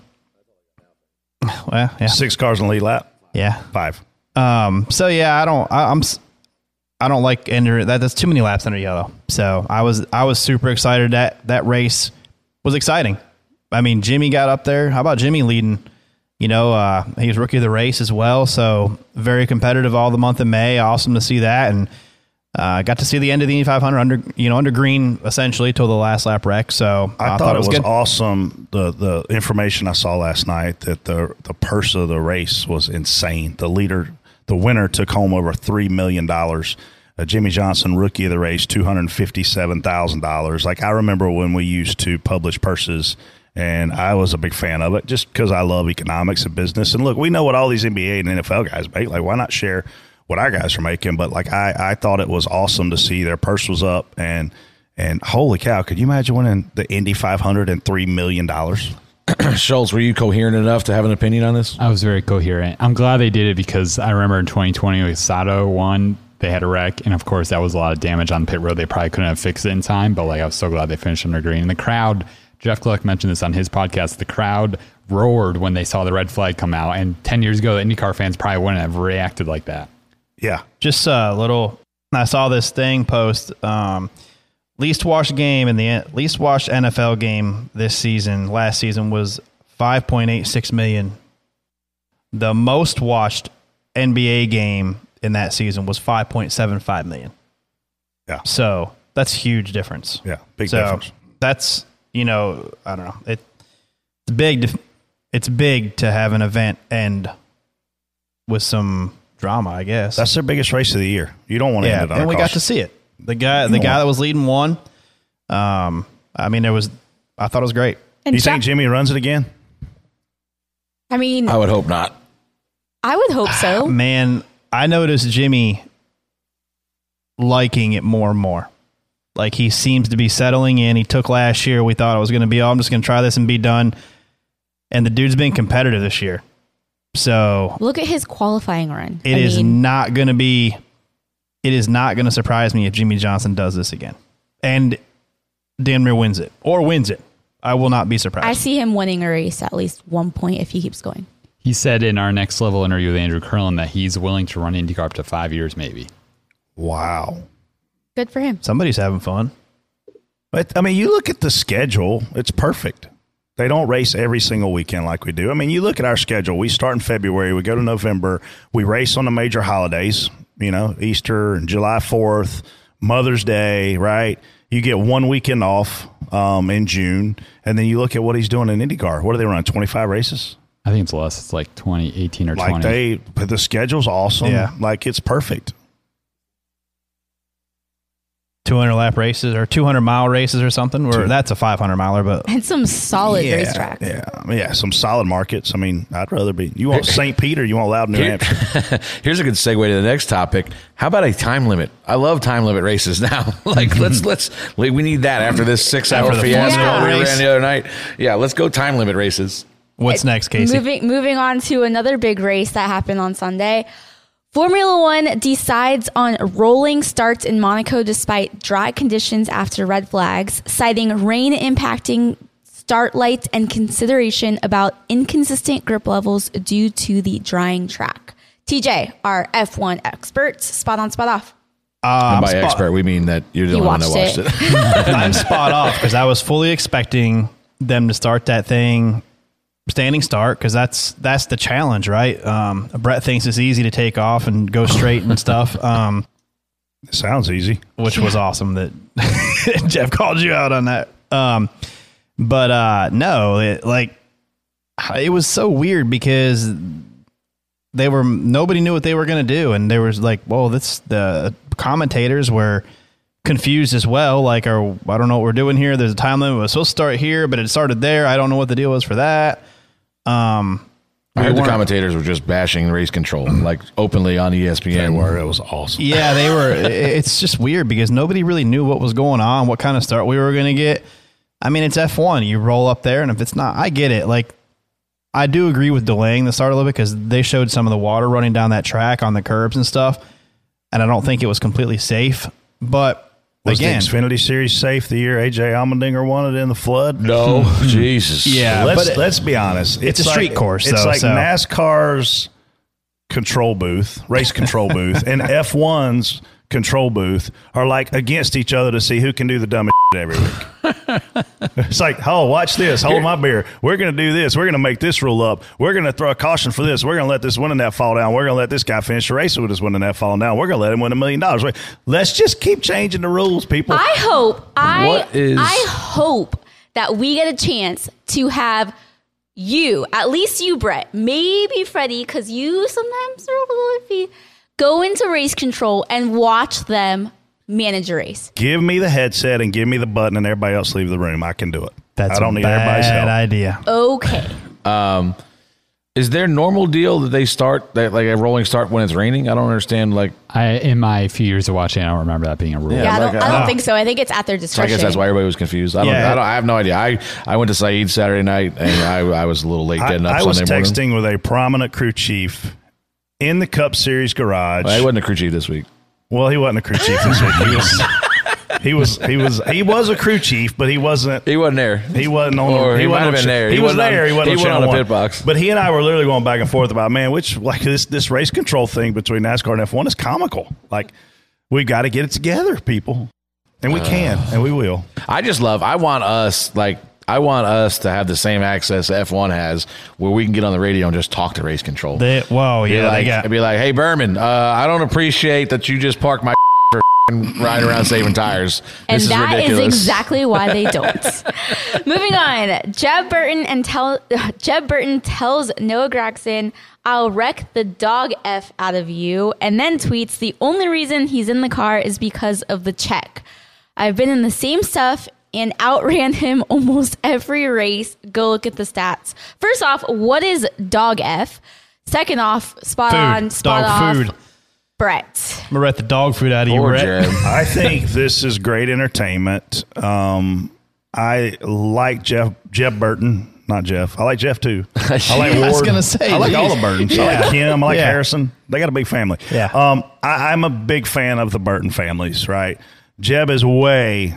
yeah. 6 cars in the lead lap. Yeah. 5. So yeah, I don't like enter that. That's too many laps under yellow. So I was super excited that race was exciting. I mean, Jimmy got up there. How about Jimmy leading? He was rookie of the race as well. So very competitive all the month of May. Awesome to see that. And got to see the end of the Indy 500 under green essentially till the last lap wreck. So I thought it was good. Awesome. The information I saw last night that the purse of the race was insane. The winner took home over $3 million. Jimmy Johnson, rookie of the race, $257,000. Like, I remember when we used to publish purses. And I was a big fan of it just because I love economics and business. And look, we know what all these NBA and NFL guys make. Like, why not share what our guys are making? But like, I thought it was awesome to see their purse was up. And holy cow, could you imagine winning the Indy 500 and $3 million? Schultz, were you coherent enough to have an opinion on this? I was very coherent. I'm glad they did it because I remember in 2020 when Sato won, they had a wreck, and of course that was a lot of damage on pit road. They probably couldn't have fixed it in time, but I was so glad they finished under green. And the crowd, Jeff Gluck mentioned this on his podcast, the crowd roared when they saw the red flag come out, and 10 years ago, the IndyCar fans probably wouldn't have reacted like that. Yeah. Just a little, I saw this thing post, least watched game in the least watched NFL game this season, last season was 5.86 million. The most watched NBA game in that season was 5.75 million. Yeah. So that's a huge difference. Yeah. Big difference. That's, I don't know. It's big. It's big to have an event end with some drama, I guess. That's their biggest race of the year. You don't want to end it on and we got to see it. The guy that was leading won. I thought it was great. And you think Jimmy runs it again? I mean, I would hope not. I would hope so. Man, I noticed Jimmy liking it more and more. Like, he seems to be settling in. He took last year. We thought it was going to be, I'm just going to try this and be done. And the dude's been competitive this year. So look at his qualifying run. It is not going to surprise me if Jimmy Johnson does this again. And Dan Mir wins it. I will not be surprised. I see him winning a race at least 1 point if he keeps going. He said in our next level interview with Andrew Curlin that he's willing to run IndyCar up to 5 years, maybe. Wow. Good for him. Somebody's having fun. But, you look at the schedule, it's perfect. They don't race every single weekend like we do. You look at our schedule. We start in February. We go to November. We race on the major holidays, Easter and July 4th, Mother's Day, right? You get 1 weekend off in June, and then you look at what he's doing in IndyCar. What do they run, 25 races? I think it's less. It's like 20, 18 or 20. The schedule's awesome. Yeah. It's perfect. 200 lap races or 200 mile races or something, or that's a 500 miler, but and some solid racetracks. Yeah, some solid markets. I'd rather be. You want St. Peter? You want Loudon, New Hampshire? Here's a good segue to the next topic. How about a time limit? I love time limit races now. We need that after this 6-hour fiasco we ran the other night. Yeah, let's go time limit races. What's next, Casey? Moving on to another big race that happened on Sunday. Formula One decides on rolling starts in Monaco despite dry conditions after red flags, citing rain impacting start lights and consideration about inconsistent grip levels due to the drying track. TJ, our F1 experts, spot on, spot off. And by expert, we mean that you're the only one that watched it. I'm spot off because I was fully expecting them to start that thing standing start, because that's the challenge, right? Brett thinks it's easy to take off and go straight and stuff. It sounds easy. Which was awesome that Jeff called you out on that. No, it was so weird because nobody knew what they were going to do. And there was the commentators were confused as well. I don't know what we're doing here. There's a time limit. It was supposed to start here, but it started there. I don't know what the deal was for that. I heard the commentators were just bashing race control, openly on ESPN. They were. It was awesome. Yeah, they were. It's just weird because nobody really knew what was going on, what kind of start we were going to get. It's F1. You roll up there, and if it's not, I get it. I do agree with delaying the start a little bit because they showed some of the water running down that track on the curbs and stuff, and I don't think it was completely safe. But was the Xfinity Series safe the year AJ Allmendinger won it in the flood? No, Jesus. Yeah, let's be honest. It's a street course. It's NASCAR's control booth, race control booth, and F1's control booth are against each other to see who can do the dumbest shit every week. It's watch this. Hold my beer. We're going to do this. We're going to make this rule up. We're going to throw a caution for this. We're going to let this winning that fall down. We're going to let this guy finish the race with us winning that falling down. We're going to let him win $1 million. Let's just keep changing the rules, people. I hope that we get a chance to have you, at least you, Brett, maybe Freddie, because you sometimes are a little iffy, go into race control and watch them manage a race. Give me the headset and give me the button, and everybody else leave the room. I can do it. I don't need everybody's help. Idea. Okay. Is there normal deal that they start that like a rolling start when it's raining? I don't understand. Like in my few years of watching, I don't remember that being a rule. Yeah, I don't think so. I think it's at their So I discretion. guess that's why everybody was confused. I have no idea. I went to Saeed Saturday night and I was a little late getting up. I was Sunday texting morning. with a prominent crew chief in the Cup Series garage. Well, he wasn't a crew chief this week. Well, he wasn't a crew chief this week. He was a crew chief, but he wasn't. He wasn't there. He wasn't on. Or he might wasn't have been there. He was there. He wasn't on the a pit box. But he and I were literally going back and forth about, man, which like this race control thing between NASCAR and F1 is comical. Like we got to get it together, people, and we can, and we will. I want us to have the same access F1 has, where we can get on the radio and just talk to race control. Be like, hey Berman, I don't appreciate that you just parked my for riding around saving tires. And this that is is ridiculous. exactly why they don't. Moving on, Jeb Burton tells Noah Gragson, "I'll wreck the dog F out of you," and then tweets, "The only reason he's in the car is because of the check. I've been in the same stuff and outran him almost every race. Go look at the stats." First off, what is dog F? Second off, spot off. Food. Brett. I'm gonna wreck the dog food out of you, Poor Brett. Jeb. I think this is great entertainment. I like Jeb Burton. Not Jeff. I like Jeff too. I like Ward. I was gonna say, I like geez. all the Burtons. I like Kim. I like Harrison. They got a big family. Yeah. I'm a big fan of the Burton families. Right. Jeb is way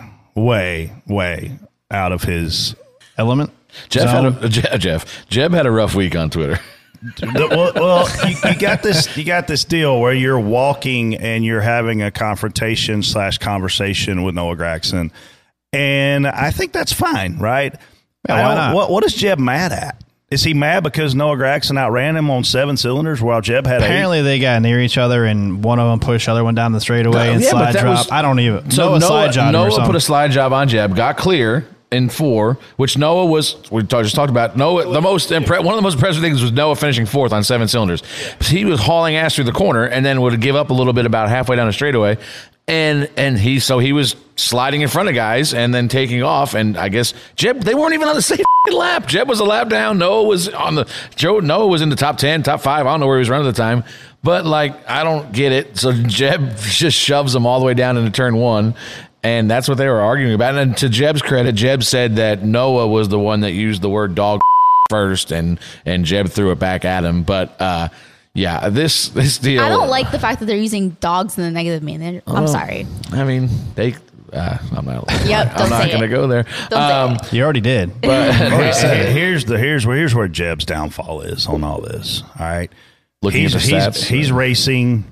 out of his Element. Jeb zone. Jeb had a rough week on Twitter. Well, you got this. You got this deal where you're walking and you're having a confrontation / conversation with Noah Gragson, and I think that's fine, right? Yeah, why not? What is Jeb mad at? Is he mad because Noah Gragson outran him on 7 cylinders while Jeb had 8? Apparently, they got near each other, and one of them pushed the other one down the straightaway and Yeah, but slide that drop. was- I don't even. So slide job him or Noah something. put a slide job on Jeb, got clear in 4, which Noah was. Just talked about Noah. One of the most impressive things was Noah finishing 4th on 7 cylinders. He was hauling ass through the corner and then would give up a little bit about halfway down the straightaway, and he was sliding in front of guys and then taking off. And I guess Jeb, they weren't even on the same lap. Jeb was a lap down. Noah was Noah was in the top 10, top 5. I don't know where he was running at the time, but like I don't get it. So Jeb just shoves him all the way down into turn 1. And that's what they were arguing about. And to Jeb's credit, Jeb said that Noah was the one that used the word dog first, and Jeb threw it back at him. But yeah, this deal. I don't like the fact that they're using dogs in the negative manner. I'm sorry. I mean, I'm not. Yep, I'm don't not say going to it. go there. Don't say You already did. But Here's where Jeb's downfall is on all this. All right, Looking at the stats. he's racing.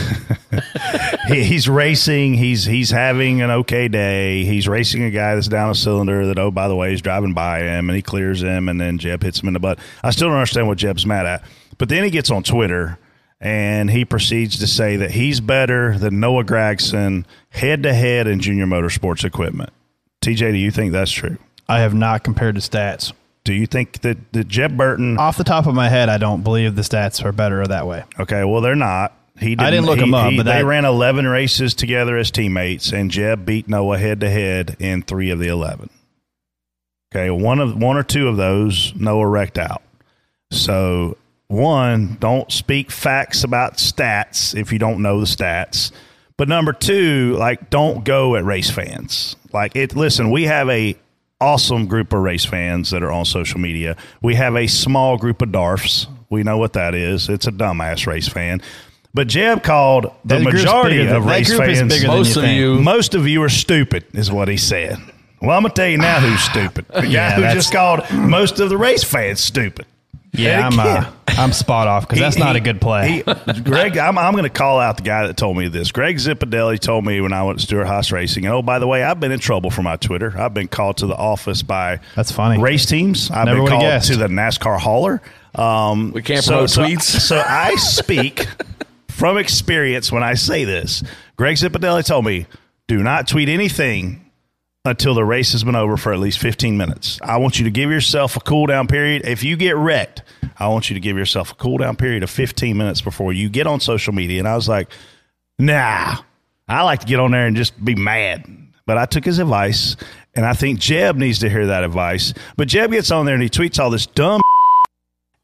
He's racing. He's having an okay day. He's racing a guy that's down a cylinder that, oh, by the way, is driving by him, and he clears him, and then Jeb hits him in the butt. I still don't understand what Jeb's mad at. But then he gets on Twitter, and he proceeds to say that he's better than Noah Gragson head-to-head in junior motorsports equipment. TJ, do you think that's true? I have not compared the stats. Do you think that Jeb Burton... Off the top of my head, I don't believe the stats are better that way. Okay, well, they're not. I didn't look them up, but they that- ran 11 races together as teammates, and Jeb beat Noah head-to-head in 3 of the 11. Okay, one or two of those, Noah wrecked out. So, one, don't speak facts about stats if you don't know the stats. But number 2, like, don't go at race fans. Like, listen, we have a awesome group of race fans that are on social media. We have a small group of DARFs. We know what that is. It's a dumbass race fan. But Jeb called the That group's majority bigger- of that race group is fans. bigger than most you of think. you. Most of you are stupid, is what he said. Well, I'm going to tell you now who's stupid. The guy Yeah, who that's- just called most of the race fans stupid. Yeah, And again, I'm spot off because that's not a good play. Greg, I'm going to call out the guy that told me this. Greg Zipadelli told me when I went to Stewart Haas Racing. And, oh, by the way, I've been in trouble for my Twitter. I've been called to the office by That's funny. race teams. I've Never been would've called guessed. to the NASCAR hauler. We can't promote tweets. So I speak from experience when I say this. Greg Zipadelli told me, do not tweet anything until the race has been over for at least 15 minutes. I want you to give yourself a cool down period. If you get wrecked, I want you to give yourself a cool down period of 15 minutes before you get on social media. And I was like, nah, I like to get on there and just be mad. But I took his advice, and I think Jeb needs to hear that advice. But Jeb gets on there and he tweets all this dumb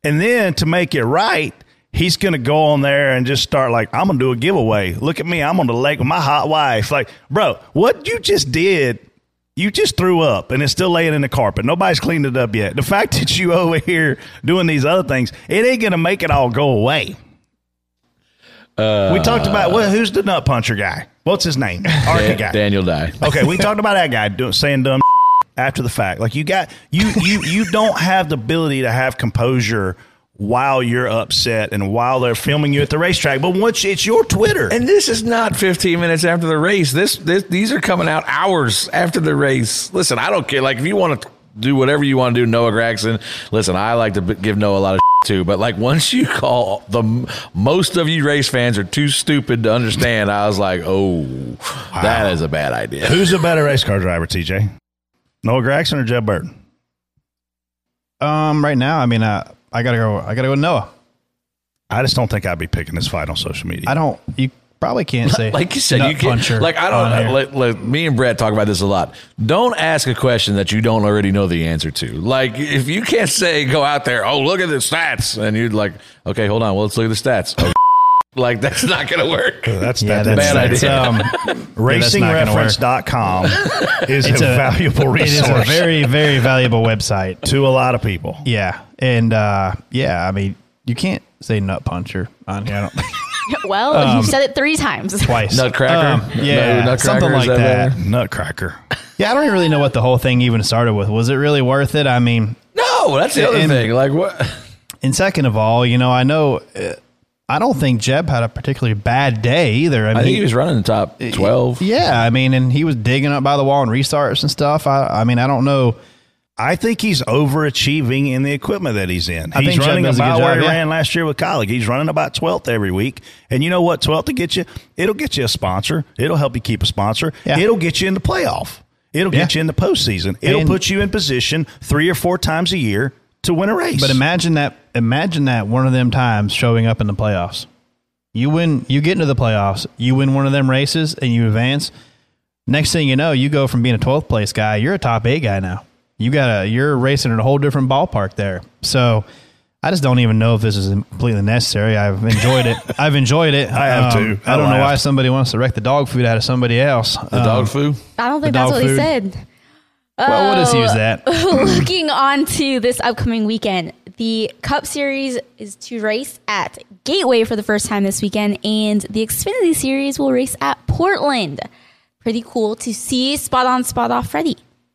And then to make it right, he's going to go on there and just start like, I'm going to do a giveaway. Look at me. I'm on the lake with my hot wife. Like, bro, what you just did, you just threw up and it's still laying in the carpet. Nobody's cleaned it up yet. The fact that you over here doing these other things, it ain't going to make it all go away. We talked about, who's the nut puncher guy? What's his name? Arca guy. Daniel Dye. Okay, we talked about that guy saying dumb after the fact. Like you don't have the ability to have composure while you're upset and while they're filming you at the racetrack. But once it's your Twitter. And this is not 15 minutes after the race. These are coming out hours after the race. Listen, I don't care. Like, if you want to do whatever you want to do, Noah Gragson, listen, I like to give Noah a lot of too. But, like, once you call most of you race fans are too stupid to understand, I was like, oh, wow. That is a bad idea. Who's a better race car driver, TJ? Noah Gragson or Jeb Burton? Right now, I mean, I gotta go with Noah. I just don't think I'd be picking this fight on social media. You probably can't say like you said, you can't. Like, I don't. Like me and Brett talk about this a lot. Don't ask a question that you don't already know the answer to. Like, if you can't say, go out there, oh, look at the stats, and you're like, okay, hold on, well, let's look at the stats. Oh, like, that's not going to work. That's a bad idea. RacingReference.com is a valuable resource. It is a very, very valuable website to a lot of people. Yeah, and I mean, you can't say nut puncher on here. I don't think. Well, you said it 3 times. Twice. Nutcracker? Nutcracker, something like that. Nutcracker. Yeah, I don't really know what the whole thing even started with. Was it really worth it? I mean... No, that's the other thing. Like, what? And second of all, I know... I don't think Jeb had a particularly bad day either. I think he was running the top 12. Yeah, I mean, and he was digging up by the wall and restarts and stuff. I mean, I don't know... I think he's overachieving in the equipment that he's in. He's running about where he ran last year with Colleague. He's running about 12th every week. And you know what 12th will get you? It'll get you a sponsor. It'll help you keep a sponsor. Yeah. It'll get you in the playoff. It'll get you in the postseason. It'll put you in position 3 or 4 times a year to win a race. But imagine that one of them times showing up in the playoffs. You get into the playoffs, you win one of them races, and you advance. Next thing you know, you go from being a 12th place guy, you're a top 8 guy now. You're racing in a whole different ballpark there. So I just don't even know if this is completely necessary. I've enjoyed it. I have too. I don't know why somebody wants to wreck the dog food out of somebody else. The dog food? I don't think that's what he said. Well, what does he use that? Looking on to this upcoming weekend, the Cup Series is to race at Gateway for the first time this weekend, and the Xfinity Series will race at Portland. Pretty cool to see spot on, spot off Freddie.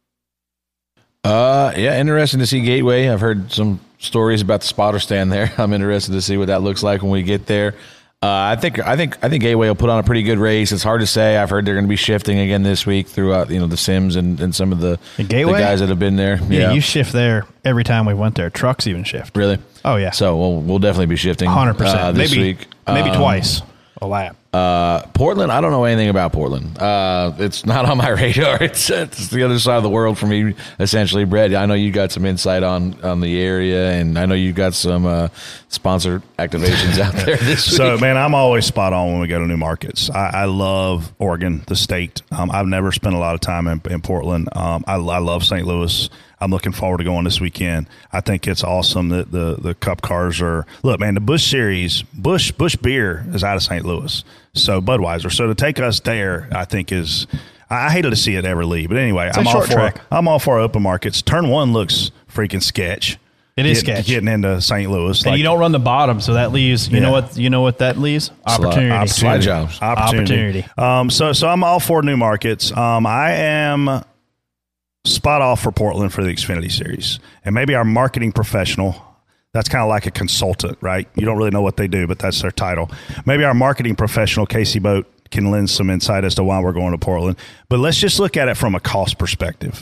Yeah, interesting to see Gateway. I've heard some stories about the spotter stand there. I'm interested to see what that looks like when we get there. I think Gateway will put on a pretty good race. It's hard to say. I've heard they're going to be shifting again this week throughout, the Sims and some of the guys that have been there. Yeah, you shift there every time we went there. Trucks even shift. Really? Oh yeah. So we'll definitely be shifting 100% this week. Maybe twice a lap. Portland, I don't know anything about Portland. It's not on my radar. It's the other side of the world for me, essentially. Brett, I know you got some insight on the area, and I know you got some sponsor activations out there this week. So, man, I'm always spot on when we go to new markets. I love Oregon, the state. I've never spent a lot of time in Portland. I love St. Louis. I'm looking forward to going this weekend. I think it's awesome that the Cup cars are – look, man, the Busch Series, Busch Beer is out of St. Louis. So Budweiser. So to take us there, I think is – I hated to see it ever leave. But anyway, I'm all for open markets. Turn 1 looks freaking sketch. It is sketch. Getting into St. Louis. And you don't run the bottom, so that leaves – you know what that leaves? Opportunity. Slide jobs. Opportunity. So I'm all for new markets. I am – spot off for Portland for the Xfinity Series. And maybe our marketing professional, that's kind of like a consultant, right? You don't really know what they do, but that's their title. Maybe our marketing professional, Casey Boat, can lend some insight as to why we're going to Portland. But let's just look at it from a cost perspective.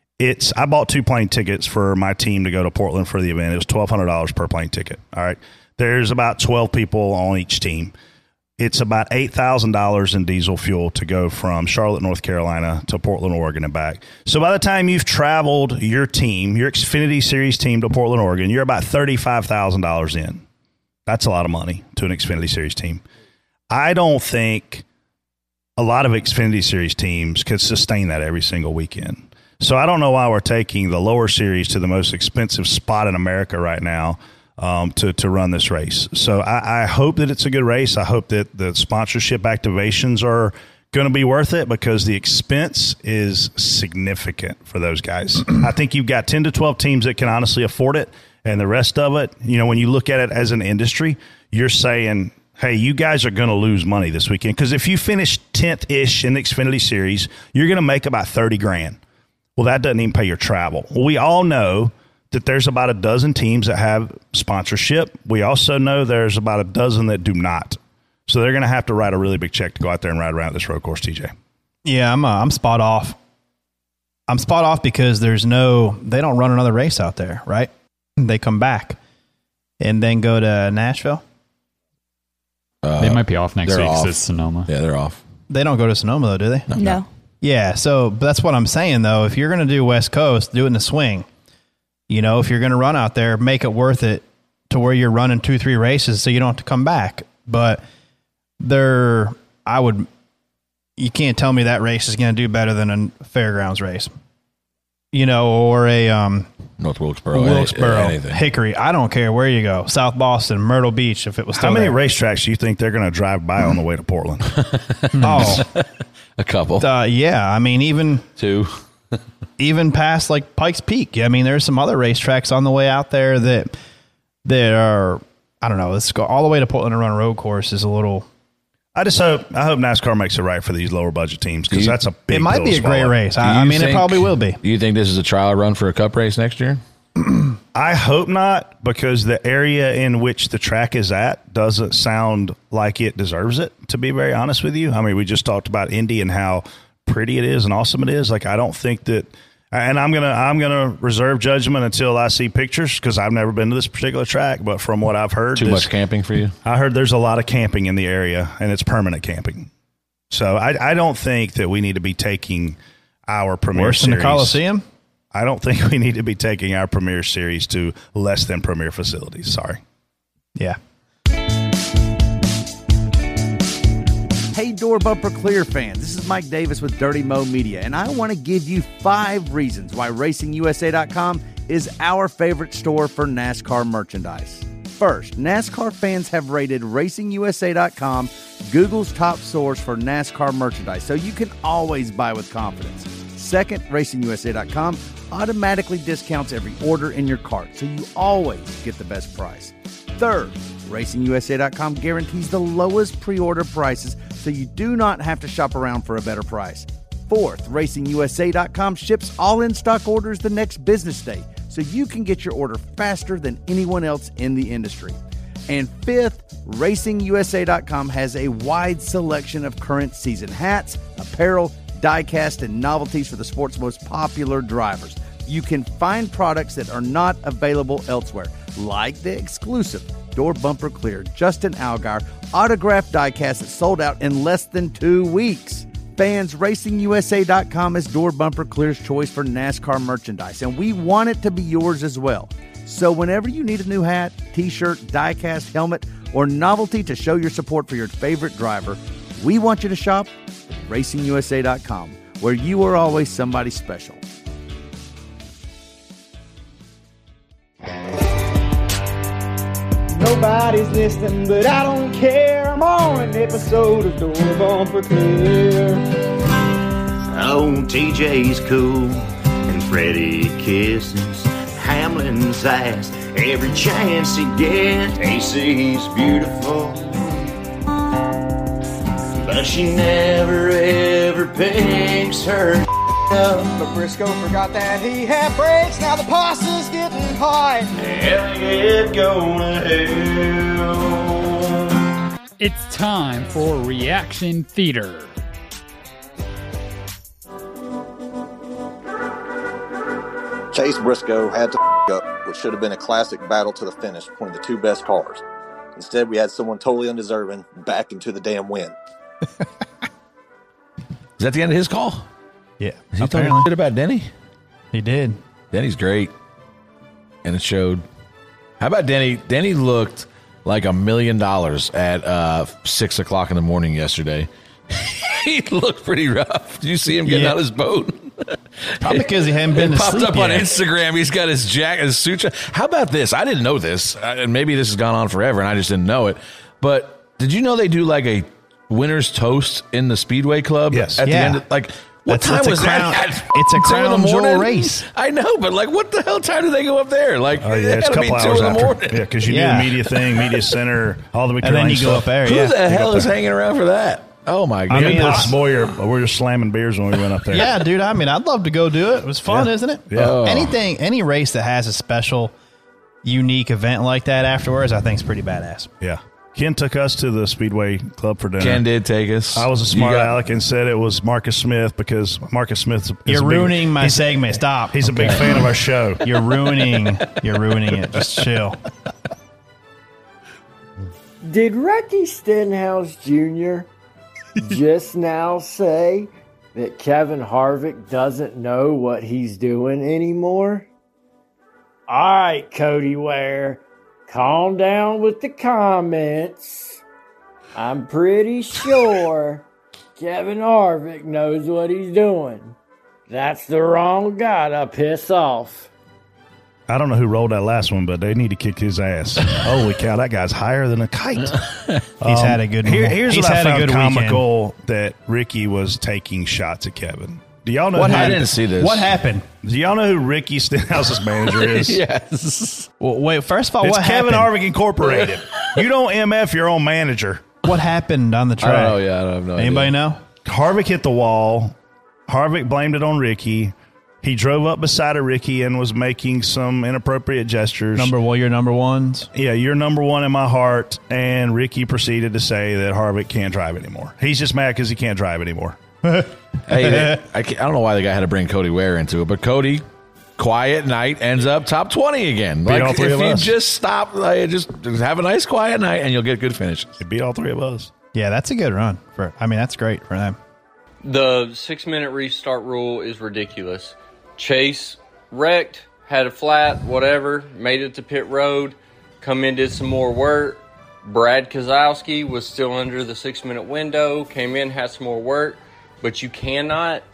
I bought 2 plane tickets for my team to go to Portland for the event. It was $1,200 per plane ticket. All right. There's about 12 people on each team. It's about $8,000 in diesel fuel to go from Charlotte, North Carolina to Portland, Oregon and back. So by the time you've traveled your team, your Xfinity Series team to Portland, Oregon, you're about $35,000 in. That's a lot of money to an Xfinity Series team. I don't think a lot of Xfinity Series teams could sustain that every single weekend. So I don't know why we're taking the lower series to the most expensive spot in America right now to run this race. So I hope that it's a good race. I hope that the sponsorship activations are going to be worth it because the expense is significant for those guys. I think you've got 10 to 12 teams that can honestly afford it, and the rest of it, when you look at it as an industry, you're saying, hey, you guys are going to lose money this weekend because if you finish 10th-ish in the Xfinity Series, you're going to make about $30,000. Well, that doesn't even pay your travel. Well, we all know that there's about a dozen teams that have sponsorship. We also know there's about a dozen that do not. So they're going to have to write a really big check to go out there and ride around this road course, TJ. Yeah, I'm spot off. I'm spot off because they don't run another race out there, right? They come back and then go to Nashville. They might be off next week off. because it's Sonoma. Yeah, they're off. They don't go to Sonoma, though, do they? No. Yeah, so that's what I'm saying, though. If you're going to do West Coast, do it in the swing. If you're going to run out there, make it worth it to where you're running 2-3 races so you don't have to come back. But you can't tell me that race is going to do better than a fairgrounds race. Or a North Wilkesboro, anything. Hickory. I don't care where you go. South Boston, Myrtle Beach, if it was still How many there. racetracks do you think they're going to drive by on the way to Portland? A couple. Yeah. I mean, even 2. even past like Pikes Peak. I mean, there's some other racetracks on the way out there that are, I don't know, let's go all the way to Portland and run a road course is a little. I hope NASCAR makes it right for these lower budget teams because that's a big. It might be a great race. I mean, it probably will be. Do you think this is a trial run for a Cup race next year? I hope not, because the area in which the track is at doesn't sound like it deserves it, to be very honest with you. I mean, we just talked about Indy and how pretty it is and awesome it is. Like, I don't think that, and I'm gonna reserve judgment until I see pictures because I've never been to this particular track. But from what I've heard, too much camping for you. I heard there's a lot of camping in the area, and it's permanent camping. So I don't think that we need to be taking our Premier Worse Series. than the Coliseum? I don't think we need to be taking our Premier Series to less than Premier facilities. Sorry. Yeah. Hey, Door Bumper Clear fans, this is Mike Davis with Dirty Mo Media, and I want to give you 5 reasons why RacingUSA.com is our favorite store for NASCAR merchandise. First, NASCAR fans have rated RacingUSA.com Google's top source for NASCAR merchandise, so you can always buy with confidence. Second, RacingUSA.com automatically discounts every order in your cart, so you always get the best price. Third, RacingUSA.com guarantees the lowest pre-order prices, so you do not have to shop around for a better price. Fourth, RacingUSA.com ships all in-stock orders the next business day, so you can get your order faster than anyone else in the industry. And fifth, RacingUSA.com has a wide selection of current season hats, apparel, die-cast, and novelties for the sport's most popular drivers. You can find products that are not available elsewhere, like the exclusive Door Bumper Clear Justin Allgaier autographed die-cast that sold out in less than 2 weeks. Fans, RacingUSA.com is Door Bumper Clear's choice for NASCAR merchandise, and we want it to be yours as well. So whenever you need a new hat, t-shirt, die-cast, helmet, or novelty to show your support for your favorite driver, we want you to shop at RacingUSA.com, where you are always somebody special. Nobody's listening, but I don't care. I'm on an episode of Door Bumper Clear. Oh, TJ's cool, and Freddie kisses Hamlin's ass every chance he gets. AC's beautiful, but she never ever picks her up. But Briscoe forgot that he had brakes. Now the pasta's getting high. Elliot gonna hell. It's time for Reaction Theater. Chase Briscoe had to up what should have been a classic battle to the finish between the two best cars. Instead, we had someone totally undeserving back into the damn win. Is that the end of his call? Yeah. Is he talking shit about Denny? He did. Denny's great. And it showed. How about Denny? Denny looked like $1 million at 6 o'clock in the morning yesterday. He looked pretty rough. Did you see him getting out of his boat? Probably because he hadn't been It to popped sleep up on yet. Instagram. He's got his his suit. How about this? I didn't know this, and maybe this has gone on forever, and I just didn't know it. But did you know they do like a winner's toast in the Speedway Club? Yes. At the Yeah. end, what That's time a was crown- that? it's a 2 in the crown jewel morning? race. I know, but like, what the hell time do they go up there? Like, Oh, yeah, it's a gotta be couple 2 hours in the after. morning. Yeah, because you Yeah. do the media thing, media center, all the way And then you go up there. Who Yeah. the hell up is there. hanging around for that? Oh my god! mean, Us Boyer, we were slamming beers when we went up there. Yeah, dude. I mean, I'd love to go do it. It was fun, Yeah. isn't it? Yeah. Oh. Any race that has a special, unique event like that afterwards, I think is pretty badass. Yeah. Ken took us to the Speedway Club for dinner. Ken did take us. I was a smart You got- aleck and said it was Marcus Smith because Marcus Smith is You're a big- ruining my segment. Stop. He's a big fan of our show. You're ruining it. Just chill. Did Ricky Stenhouse Jr. just now say that Kevin Harvick doesn't know what he's doing anymore? All right, Cody Ware, calm down with the comments. I'm pretty sure Kevin Harvick knows what he's doing. That's the wrong guy to piss off. I don't know who rolled that last one, but they need to kick his ass. Holy cow, that guy's higher than a kite. He's had a good. Here's he's what I had a found good comical that Ricky was taking shots at Kevin. Do y'all know What who, I didn't see this. What happened? Do y'all know who Ricky Stenhouse's manager is? Yes. Well, wait. First of all, It's what Kevin happened? Harvick Incorporated. You don't MF your own manager. What happened on the I track? don't know. Yeah, I don't have no Anybody idea. know? Harvick hit the wall. Harvick blamed it on Ricky. He drove up beside of Ricky and was making some inappropriate gestures. Your number ones. Yeah, you're number one in my heart. And Ricky proceeded to say that Harvick can't drive anymore. He's just mad because he can't drive anymore. Hey, I don't know why the guy had to bring Cody Ware into it, but Cody, quiet night, ends up top 20 again. Beat Like, all three if of you us. just stop, just have a nice quiet night, and you'll get good finishes. It beat all three of us. Yeah, that's a good run. That's great for them. The 6-minute restart rule is ridiculous. Chase wrecked, had a flat, whatever, made it to pit road, come in, did some more work. Brad Keselowski was still under the 6-minute window, came in, had some more work. But you cannot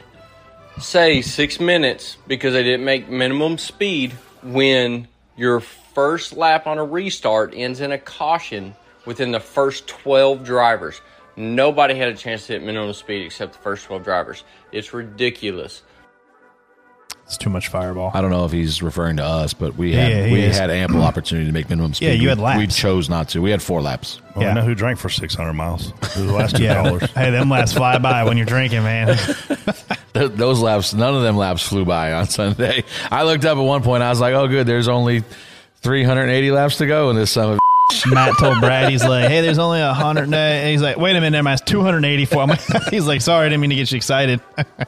say 6 minutes because they didn't make minimum speed when your first lap on a restart ends in a caution within the first 12 drivers. Nobody had a chance to hit minimum speed except the first 12 drivers. It's ridiculous. It's too much fireball. I don't know if he's referring to us, but we Yeah, he is. had ample opportunity to make minimum speed. Yeah, you had laps. We chose not to. We had 4 laps. Well, Yeah. I know who drank for 600 miles. It was the last two Yeah. callers. Hey, them laps fly by when you're drinking, man. Those laps, none of them laps flew by on Sunday. I looked up at one point. I was like, oh, good, there's only 380 laps to go in this summer. Matt told Brad, he's like, hey, there's only 100. And he's like, wait a minute, it's 284. I'm like, he's like, sorry, I didn't mean to get you excited.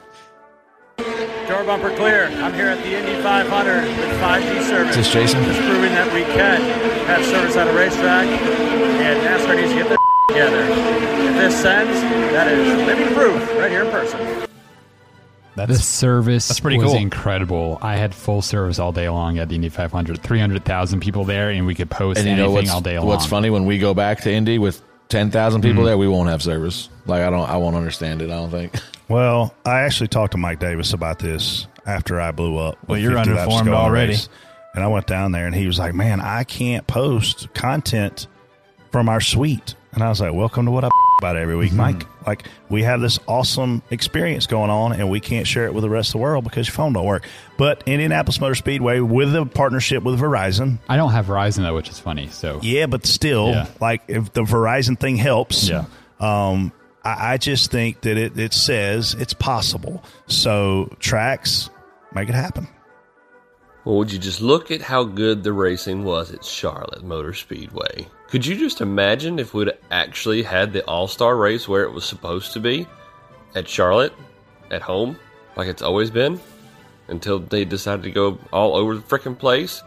Door bumper clear. I'm here at the Indy 500 with 5G service. Is this Jason? Just proving that we can have service at a racetrack, and NASCAR needs to get their together. If this sends, that is living proof right here in person. The service that's pretty was cool. incredible. I had full service all day long at the Indy 500. 300,000 people there, and we could post And you anything know what's, all day long. what's funny? When we go back to Indy with 10,000 people there, we won't have service. Like, I won't understand it, I don't think. Well, I actually talked to Mike Davis about this after I blew up. Well, with you're 50 laps uninformed to go on the already. race. And I went down there, and he was like, man, I can't post content from our suite. And I was like, welcome to what I about every week, Mike. Like, we have this awesome experience going on, and we can't share it with the rest of the world because your phone don't work. But Indianapolis Motor Speedway, with a partnership with Verizon. I don't have Verizon, though, which is funny. So Yeah, but still, Yeah. like, if the Verizon thing helps, Yeah. I just think that it says it's possible. So tracks, make it happen. Well, would you just look at how good the racing was at Charlotte Motor Speedway? Could you just imagine if we'd actually had the All-Star race where it was supposed to be? At Charlotte? At home? Like it's always been? Until they decided to go all over the frickin' place?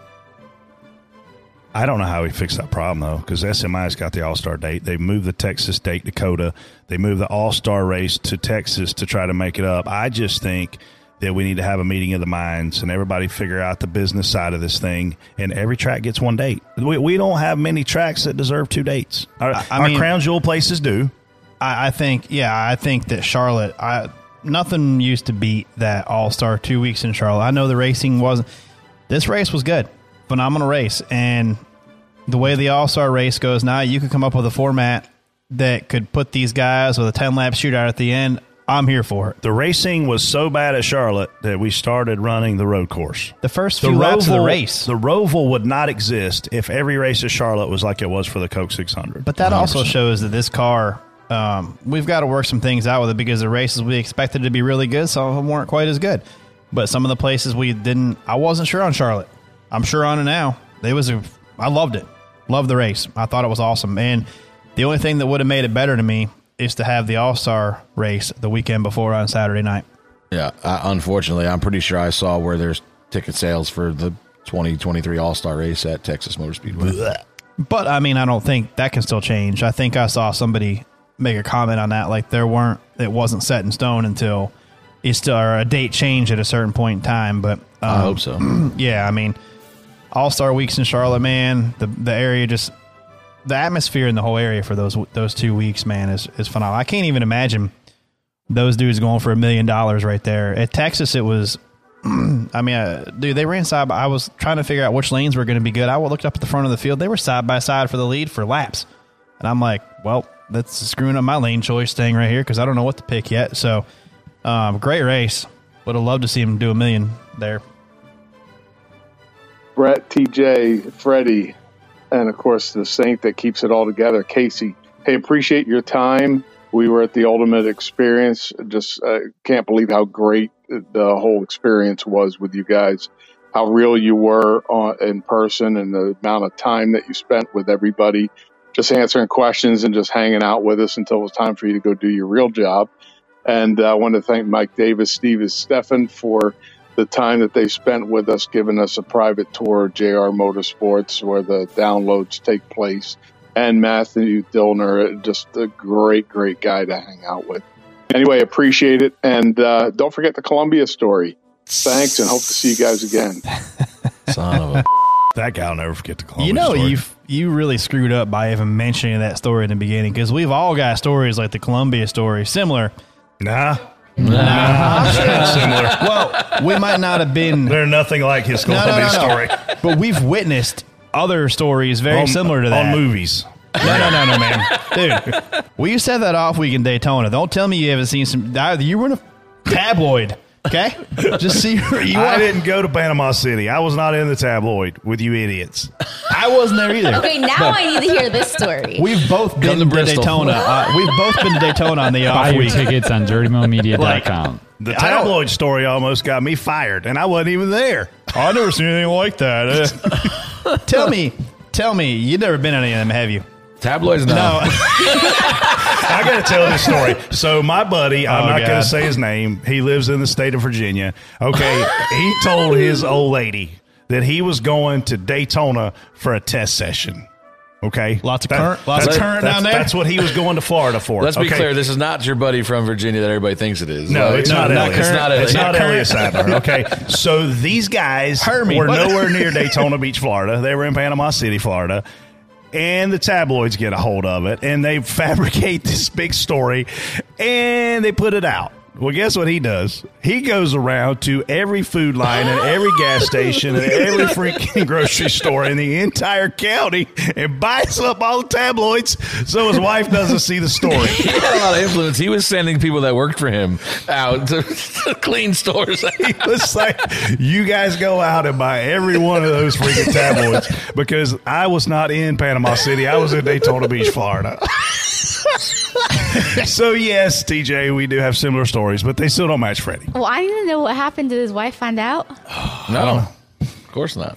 I don't know how we fix that problem, though, because SMI's got the All-Star date. They moved the Texas date, Dakota. They moved the All-Star race to Texas to try to make it up. I just think that we need to have a meeting of the minds and everybody figure out the business side of this thing, and every track gets one date. We don't have many tracks that deserve 2 dates. Our I mean, crown jewel places do. I think that Charlotte, nothing used to beat that All-Star 2 weeks in Charlotte. I know the racing wasn't. This race was good. Phenomenal race. And the way the All-Star race goes now, you could come up with a format that could put these guys with a 10-lap shootout at the end. I'm here for it. The racing was so bad at Charlotte that we started running the road course. The first few laps of the race. The Roval would not exist if every race at Charlotte was like it was for the Coke 600. But that 100%. Also shows that this car, we've got to work some things out with it because the races we expected to be really good, some of them weren't quite as good. But some of the places we didn't, I wasn't sure on Charlotte. I'm sure on it now. I loved it. Loved the race. I thought it was awesome. And the only thing that would have made it better to me is to have the All-Star race the weekend before on Saturday night. Yeah, unfortunately, I'm pretty sure I saw where there's ticket sales for the 2023 All-Star race at Texas Motor Speedway. But, I mean, I don't think that can still change. I think I saw somebody make a comment on that, like it wasn't set in stone until or a date change at a certain point in time. But I hope so. Yeah, I mean, All-Star weeks in Charlotte, man, the area just... The atmosphere in the whole area for those 2 weeks, man, is phenomenal. I can't even imagine those dudes going for $1 million right there. At Texas, it was, I mean, dude, they ran side by. I was trying to figure out which lanes were going to be good. I looked up at the front of the field. They were side by side for the lead for laps. And I'm like, well, that's screwing up my lane choice staying right here because I don't know what to pick yet. So, great race. Would have loved to see him do $1 million there. Brett, TJ, Freddie, and, of course, the Saint that keeps it all together, Casey. Hey, appreciate your time. We were at the Ultimate Experience. Just can't believe how great the whole experience was with you guys, how real you were in person and the amount of time that you spent with everybody, just answering questions and just hanging out with us until it was time for you to go do your real job. And I want to thank Mike Davis, Steve, and Stefan for the time that they spent with us, giving us a private tour of JR Motorsports where the downloads take place. And Matthew Dillner, just a great, great guy to hang out with. Anyway, appreciate it. And don't forget the Columbia story. Thanks, and hope to see you guys again. Son of a... That guy will never forget the Columbia story. You really screwed up by even mentioning that story in the beginning because we've all got stories like the Columbia story, similar. Nah. I'm sure it's similar. Well, we might not have been. They're nothing like his Columbia story. But we've witnessed other stories very similar to that. On movies. No, man. Dude, we used to have that off week in Daytona. Don't tell me you haven't seen some. You were in a tabloid. Okay? Just see where you are. I didn't go to Panama City. I was not in the tabloid with you idiots. I wasn't there either. Okay, now I need to hear this story. We've both been to Daytona. We've both been to Daytona on the off week. Buy your tickets on DirtyMomedia.com. The tabloid story almost got me fired, and I wasn't even there. I never seen anything like that. Tell me, you've never been on any of them, have you? Tabloids, no. I got to tell this story. So my buddy, I'm not going to say his name. He lives in the state of Virginia. Okay, he told his old lady that he was going to Daytona for a test session. Okay, lots of current down there. That's what he was going to Florida for. Let's be clear. This is not your buddy from Virginia that everybody thinks it is. No, it's not Elliot. It's not Elliot Sadler. Okay, so these guys were nowhere near Daytona Beach, Florida. They were in Panama City, Florida. And the tabloids get a hold of it, and they fabricate this big story, and they put it out. Well, guess what he does? He goes around to every food line and every gas station and every freaking grocery store in the entire county and buys up all the tabloids so his wife doesn't see the story. He had a lot of influence. He was sending people that worked for him out to clean stores. He was like, you guys go out and buy every one of those freaking tabloids because I was not in Panama City. I was in Daytona Beach, Florida. So, yes, TJ, we do have similar stories, but they still don't match Freddie. Well, I need to know what happened. Did his wife find out? No, of course not.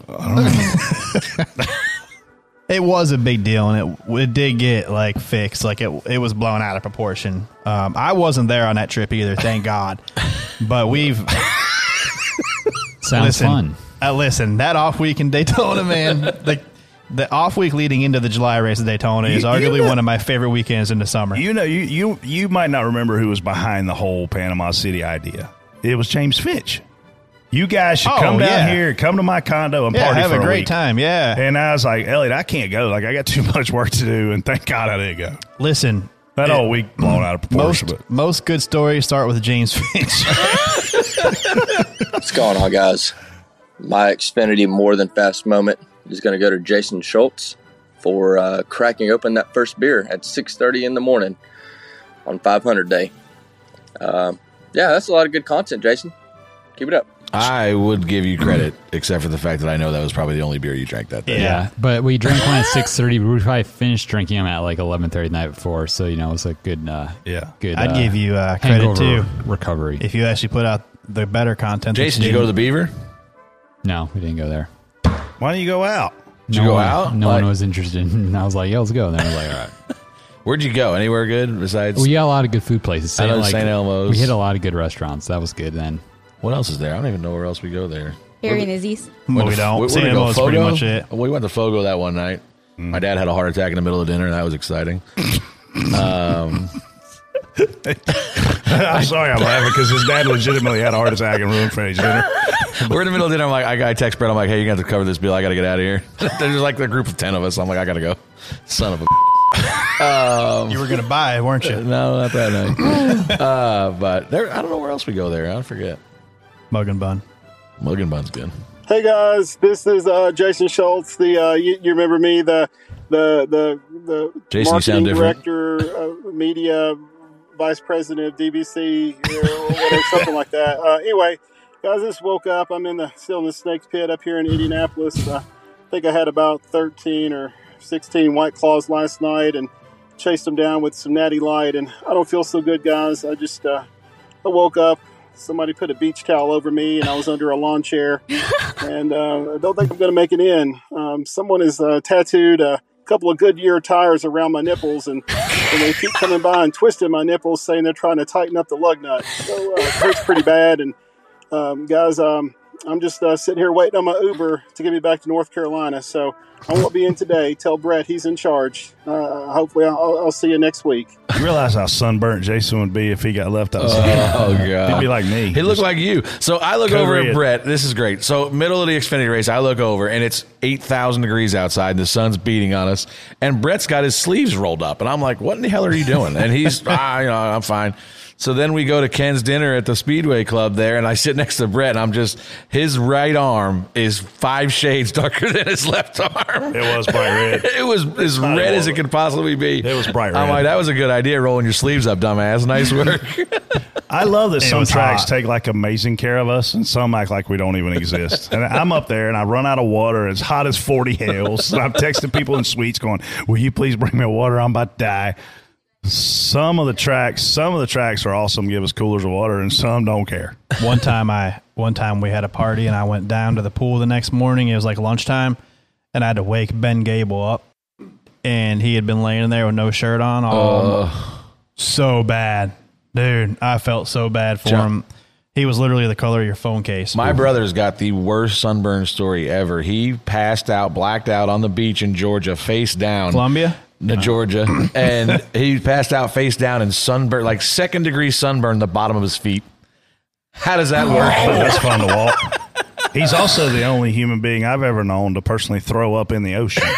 It was a big deal, and it did get fixed. It was blown out of proportion. I wasn't there on that trip either, thank God. But we've sounds fun. Listen, that off week in Daytona, man. The off week leading into the July race at Daytona is arguably one of my favorite weekends in the summer. You know, you might not remember who was behind the whole Panama City idea. It was James Fitch. You guys should come down here, come to my condo and party have for a great week. time. Yeah. And I was like, Elliot, I can't go. I got too much work to do, and thank God I didn't go. Listen, That whole week blown out of proportion. Most good stories start with James Finch. What's going on, guys? My Xfinity more than fast moment is going to go to Jason Schultz for cracking open that first beer at 6:30 in the morning on 500 day. Yeah, that's a lot of good content, Jason. Keep it up. I would give you credit, except for the fact that I know that was probably the only beer you drank that day. Yeah, but we drank one at 6:30. We probably finished drinking them at like 11:30 the night before. So it was a good. Good. I'd give you credit too. Recovery. If you actually put out the better content. Jason, did you go to the Beaver? No, we didn't go there. Why don't you go out? Did you go out? No one was interested. And I was like, yeah, let's go. And then I was like, all right. Where'd you go? Anywhere good besides? We got a lot of good food places. I know St. Elmo's. We hit a lot of good restaurants. That was good then. What else is there? I don't even know where else we go there. Harry and Izzy's. Well, we don't. St. Elmo's pretty much it. We went to Fogo that one night. My dad had a heart attack in the middle of dinner, and that was exciting. I'm sorry I'm laughing because his dad legitimately had a heart attack and ruined Freddie's dinner. We're in the middle of dinner. I'm like, I text Brett. I'm like, hey, you're going to have to cover this bill. I got to get out of here. There's like a group of 10 of us. I'm like, I got to go. Son of a you were going to buy it, weren't you? No, not that night. But there, I don't know where else we go there. I forget. Mug and Bun. Mug and Bun's good. Hey guys, this is Jason Schultz. You remember me, the Jason, marketing director, media vice president of DBC, or whatever, something like that. Anyway, guys, I just woke up. I'm still in the Snakes Pit up here in Indianapolis. I think I had about 13 or 16 White Claws last night and chased them down with some Natty Light. And I don't feel so good, guys. I just I woke up. Somebody put a beach towel over me, and I was under a lawn chair. And I don't think I'm going to make it in. Someone has tattooed a couple of Goodyear tires around my nipples, and they keep coming by and twisting my nipples, saying they're trying to tighten up the lug nut. So it hurts pretty bad. And guys, I'm just sitting here waiting on my Uber to get me back to North Carolina. So I won't be in today. Tell Brett he's in charge. Hopefully I'll see you next week. You realize how sunburnt Jason would be if he got left outside? Oh, God. He'd be like me. He looked like you. So I look over at Brett. This is great. So middle of the Xfinity race, I look over, and it's 8,000 degrees outside. And the sun's beating on us. And Brett's got his sleeves rolled up. And I'm like, what in the hell are you doing? And he's, I'm fine. So then we go to Ken's dinner at the Speedway Club there, and I sit next to Brett, and his right arm is 5 shades darker than his left arm. It was bright red. It was as red as it could possibly be. It was bright red. I'm like, that was a good idea, rolling your sleeves up, dumbass. Nice work. I love that some tracks take like amazing care of us, and some act like we don't even exist. And I'm up there, and I run out of water. It's hot as 40 hells. And I'm texting people in suites going, will you please bring me water? I'm about to die. Some of the tracks are awesome. Give us coolers of water, and some don't care. One time we had a party, and I went down to the pool the next morning. It was like lunchtime, and I had to wake Ben Gable up, and he had been laying there with no shirt on. So bad, dude. I felt so bad for him. He was literally the color of your phone case. My brother's got the worst sunburn story ever. He passed out, blacked out on the beach in Georgia, face down. Columbia? Georgia, and he passed out face down and sunburn, like 2nd degree sunburn, the bottom of his feet. How does that work? That's fun to walk. He's also the only human being I've ever known to personally throw up in the ocean.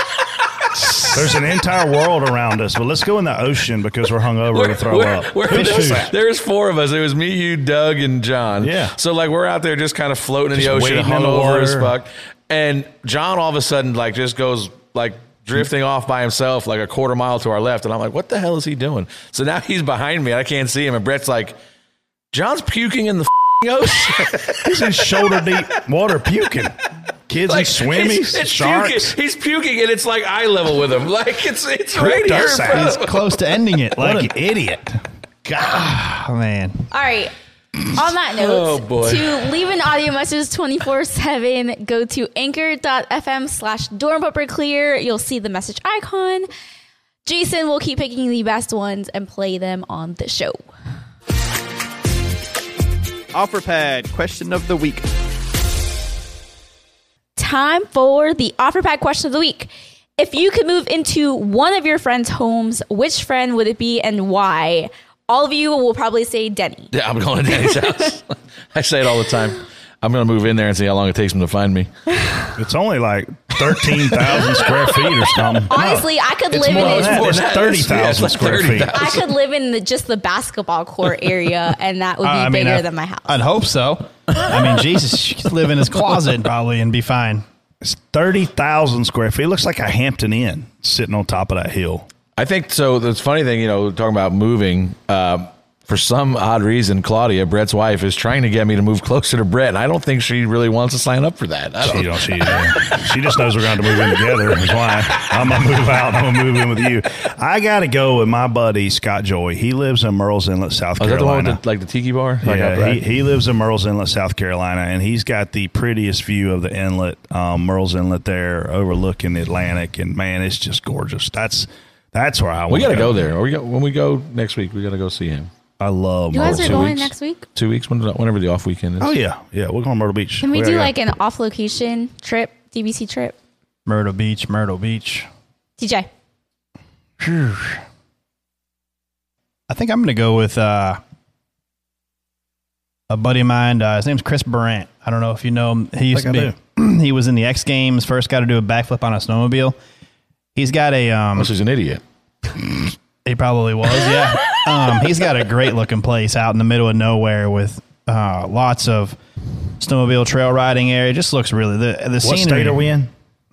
There's an entire world around us, but let's go in the ocean because we're hungover to throw up. There's 4 of us. It was me, you, Doug, and John. Yeah. So like we're out there just kind of floating in the ocean, hungover as fuck. And John all of a sudden like just goes like drifting off by himself like a quarter mile to our left. And I'm like, what the hell is he doing? So now he's behind me. I can't see him. And Brett's like, John's puking in the ocean. He's in shoulder deep water puking. Kids like, swim. It's sharks. He's puking, and it's like eye level with him. Like it's right here. He's close to ending it. What an idiot. God, man. All right. On that note, to leave an audio message 24/7, go to anchor.fm/DornBumperClear. You'll see the message icon. Jason will keep picking the best ones and play them on the show. OfferPad question of the week. Time for the OfferPad question of the week. If you could move into one of your friends' homes, which friend would it be and why? All of you will probably say Denny. Yeah, I'm going to Denny's house. I say it all the time. I'm going to move in there and see how long it takes him to find me. It's only like 13,000 square feet or something. Honestly, I could It's live more in than it. that. It's 30,000 square feet. I could live in just the basketball court area, and that would be bigger than my house. I'd hope so. I mean, Jesus, she could live in his closet probably and be fine. It's 30,000 square feet. It looks like a Hampton Inn sitting on top of that hill. I think so. The funny thing, talking about moving, for some odd reason, Claudia, Brett's wife, is trying to get me to move closer to Brett. And I don't think she really wants to sign up for that. She just knows we're going to move in together. That's why I'm going to move out. I'm going to move in with you. I got to go with my buddy, Scott Joy. He lives in Murrells Inlet, South Carolina. Is that the one with the tiki bar? Yeah, he lives in Murrells Inlet, South Carolina, and he's got the prettiest view of the inlet, Murrells Inlet there, overlooking the Atlantic. And, man, it's just gorgeous. That's where I want to go. We got to go there. When we go next week, we got to go see him. I love You Myrtle. guys are going next week? 2 weeks, whenever the off weekend is. Oh, yeah. Yeah, we're going to Myrtle Beach. Can we do like an off-location trip, DBC trip? Myrtle Beach. TJ. I think I'm going to go with a buddy of mine. His name's Chris Barrant. I don't know if you know him. He used to be. He was in the X Games. First got to do a backflip on a snowmobile. He's got a. He's an idiot. He probably was. Yeah. He's got a great looking place out in the middle of nowhere with lots of snowmobile trail riding area. It just looks really the What scenery. state are we in?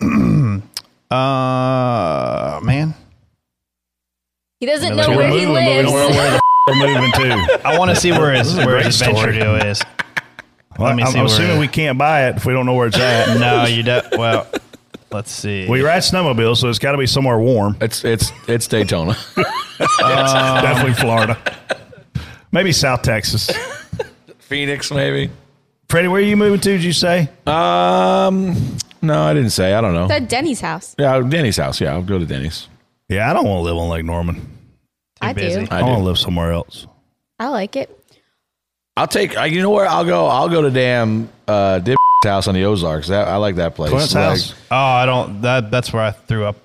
Man. He doesn't know where he lives. We're moving to. I want to see where his great adventure story. deal is. Well, I'm assuming we can't buy it if we don't know where it's at. No, you don't. Well, let's see. We ride snowmobiles, so it's got to be somewhere warm. It's Daytona. It's definitely Florida. Maybe South Texas. Phoenix, maybe. Freddie, where are you moving to, did you say? No, I didn't say. I don't know. It's at Denny's house. Yeah, Denny's house. Yeah, I'll go to Denny's. Yeah, I don't want to live on Lake Norman. I do. I want to live somewhere else. I like it. I'll take. You know where I'll go? I'll go to damn Dip house on the Ozarks. I like that place. Clint's house. Oh, I don't. That's where I threw up.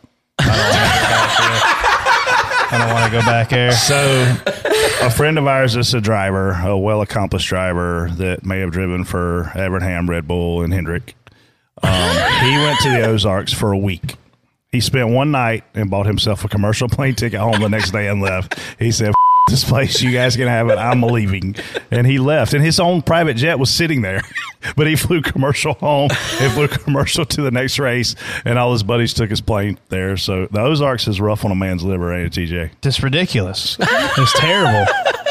I don't want to go back there. So, a friend of ours is a driver, a well-accomplished driver that may have driven for Evernham, Red Bull, and Hendrick. He went to the Ozarks for a week. He spent one night and bought himself a commercial plane ticket home the next day and left. He said, this place, you guys can have it. I'm leaving. And he left. And his own private jet was sitting there. But he flew commercial home and flew commercial to the next race. And all his buddies took his plane there. So the Ozarks is rough on a man's liver, ain't it, TJ? It's ridiculous. It's terrible.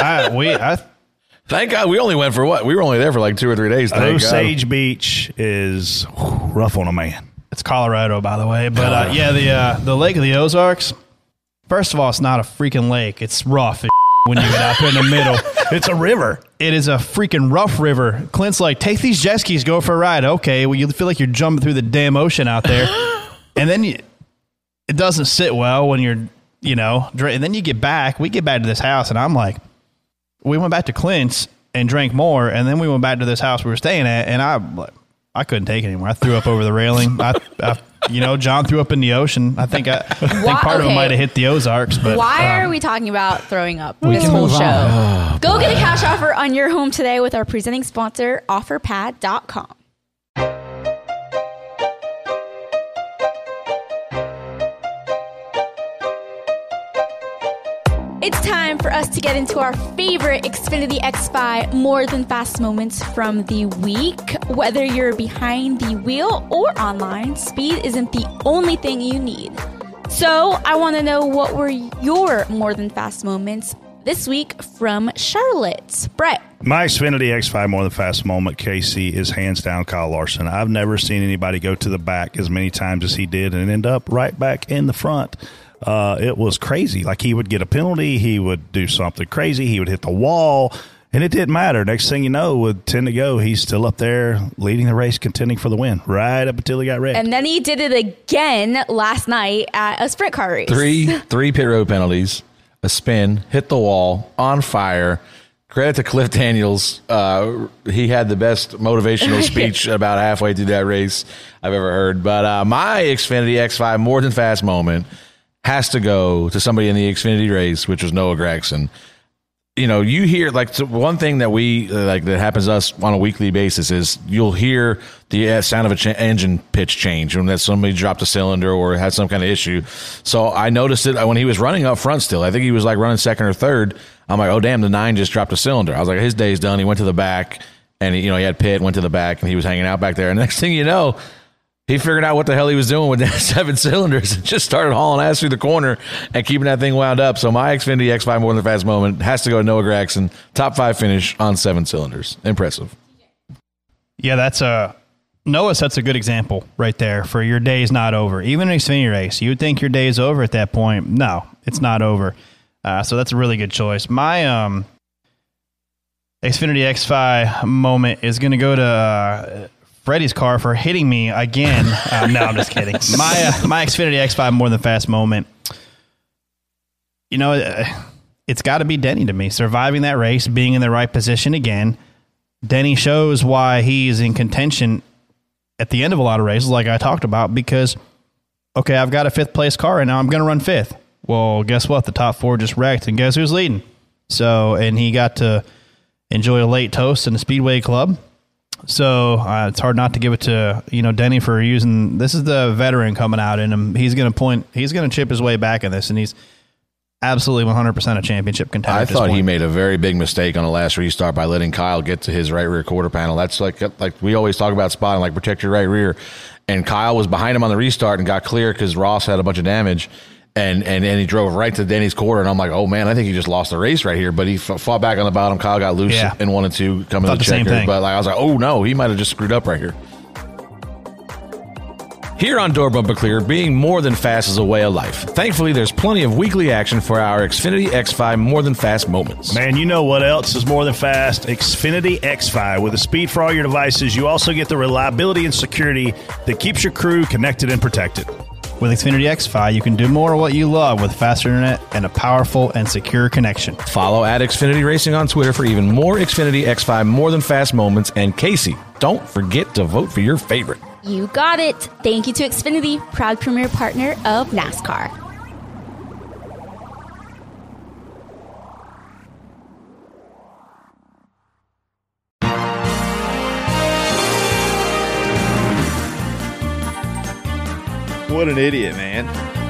Thank God we only went for what? We were only there for like 2 or 3 days. Osage Beach is rough on a man. It's Colorado, by the way. But the Lake of the Ozarks, first of all, it's not a freaking lake. It's rough when you get out there in the middle. It's a river. It is a freaking rough river. Clint's like, take these jet skis, go for a ride. Okay, well, you feel like you're jumping through the damn ocean out there. And then it doesn't sit well when you're, and then we get back to this house, and I'm like, we went back to Clint's and drank more, and then we went back to this house we were staying at, and I couldn't take it anymore. I threw up over the railing. John threw up in the ocean. I think part of it might have hit the Ozarks. But why are we talking about throwing up this whole show? Go get a cash offer on your home today with our presenting sponsor, OfferPad.com. It's time for us to get into our favorite Xfinity X5 More Than Fast moments from the week. Whether you're behind the wheel or online, speed isn't the only thing you need. So I want to know, what were your More Than Fast moments this week from Charlotte? Brett. My Xfinity X5 More Than Fast moment, Casey, is hands down Kyle Larson. I've never seen anybody go to the back as many times as he did and end up right back in the front. It was crazy. Like, he would get a penalty, he would do something crazy, he would hit the wall, and it didn't matter. Next thing you know, with 10 to go, he's still up there leading the race, contending for the win, right up until he got wrecked. And then he did it again last night at a sprint car race. Three pit road penalties, a spin, hit the wall, on fire. Credit to Cliff Daniels. He had the best motivational speech about halfway through that race I've ever heard. But my Xfinity X5 More Than Fast moment has to go to somebody in the Xfinity race, which was Noah Gragson. you hear one thing that we that happens to us on a weekly basis is you'll hear the sound of an engine pitch change when that somebody dropped a cylinder or had some kind of issue. So I noticed it when he was running up front still. I think he was running second or third. I'm like, oh, damn, the 9 just dropped a cylinder. I was like, his day's done. He went to the back and, he had pit, went to the back, and he was hanging out back there. And next thing you know, he figured out what the hell he was doing with that 7 cylinders and just started hauling ass through the corner and keeping that thing wound up. So my Xfinity X5 more than fast moment has to go to Noah Gragson. Top 5 finish on 7 cylinders. Impressive. Yeah, Noah sets a good example right there for your day's not over. Even an Xfinity race, you'd think your day is over at that point. No, it's not over. So that's a really good choice. My Xfinity X5 moment is going to go to Freddie's car for hitting me again. No, I'm just kidding. My Xfinity X5 more than fast moment. It's got to be Denny to me. Surviving that race, being in the right position again. Denny shows why he's in contention at the end of a lot of races, like I talked about, because, okay, I've got a 5th place car and now I'm going to run 5th. Well, guess what? The top 4 just wrecked, and guess who's leading? So, and he got to enjoy a late toast in the Speedway Club. So it's hard not to give it to Denny for using. This is the veteran coming out in him. He's going to chip his way back in this, and he's absolutely 100% a championship contender. I thought he made a very big mistake on the last restart by letting Kyle get to his right rear quarter panel. That's like we always talk about spotting, protect your right rear. And Kyle was behind him on the restart and got clear because Ross had a bunch of damage. And he drove right to Denny's quarter, and I'm like, oh man, I think he just lost the race right here. But he fought back on the bottom. Kyle got loose and wanted to come in the checker. But I was like, oh no, he might have just screwed up right here. Here on Door Bumper Clear, being more than fast is a way of life. Thankfully, there's plenty of weekly action for our Xfinity X5 more than fast moments. Man, you know what else is more than fast? Xfinity X5. With the speed for all your devices, you also get the reliability and security that keeps your crew connected and protected. With Xfinity X5, you can do more of what you love with faster internet and a powerful and secure connection. Follow @Xfinity Racing on Twitter for even more Xfinity X5 more than fast moments. And Casey, don't forget to vote for your favorite. You got it. Thank you to Xfinity, proud premier partner of NASCAR. What an idiot, man.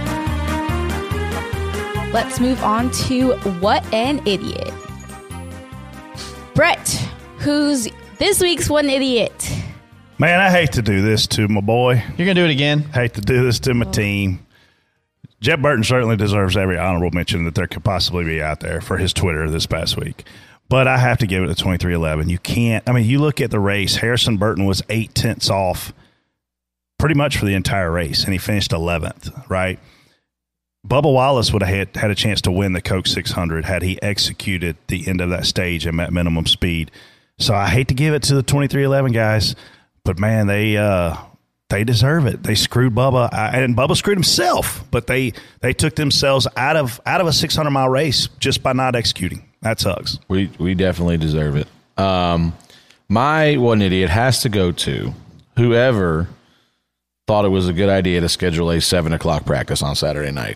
Let's move on to What an Idiot. Brett, who's this week's What an Idiot? Man, I hate to do this to my boy. You're going to do it again? Hate to do this to my team. Jeb Burton certainly deserves every honorable mention that there could possibly be out there for his Twitter this past week. But I have to give it to 2311. You can't. I mean, you look at the race. Harrison Burton was 0.8 off pretty much for the entire race, and he finished 11th, right? Bubba Wallace would have had a chance to win the Coke 600 had he executed the end of that stage and at minimum speed. So I hate to give it to the 2311 guys, but man, they deserve it. They screwed Bubba, and Bubba screwed himself, but they took themselves out of a 600-mile race just by not executing. That sucks. We definitely deserve it. My What an Idiot has to go to whoever thought it was a good idea to schedule a 7 o'clock practice on Saturday night.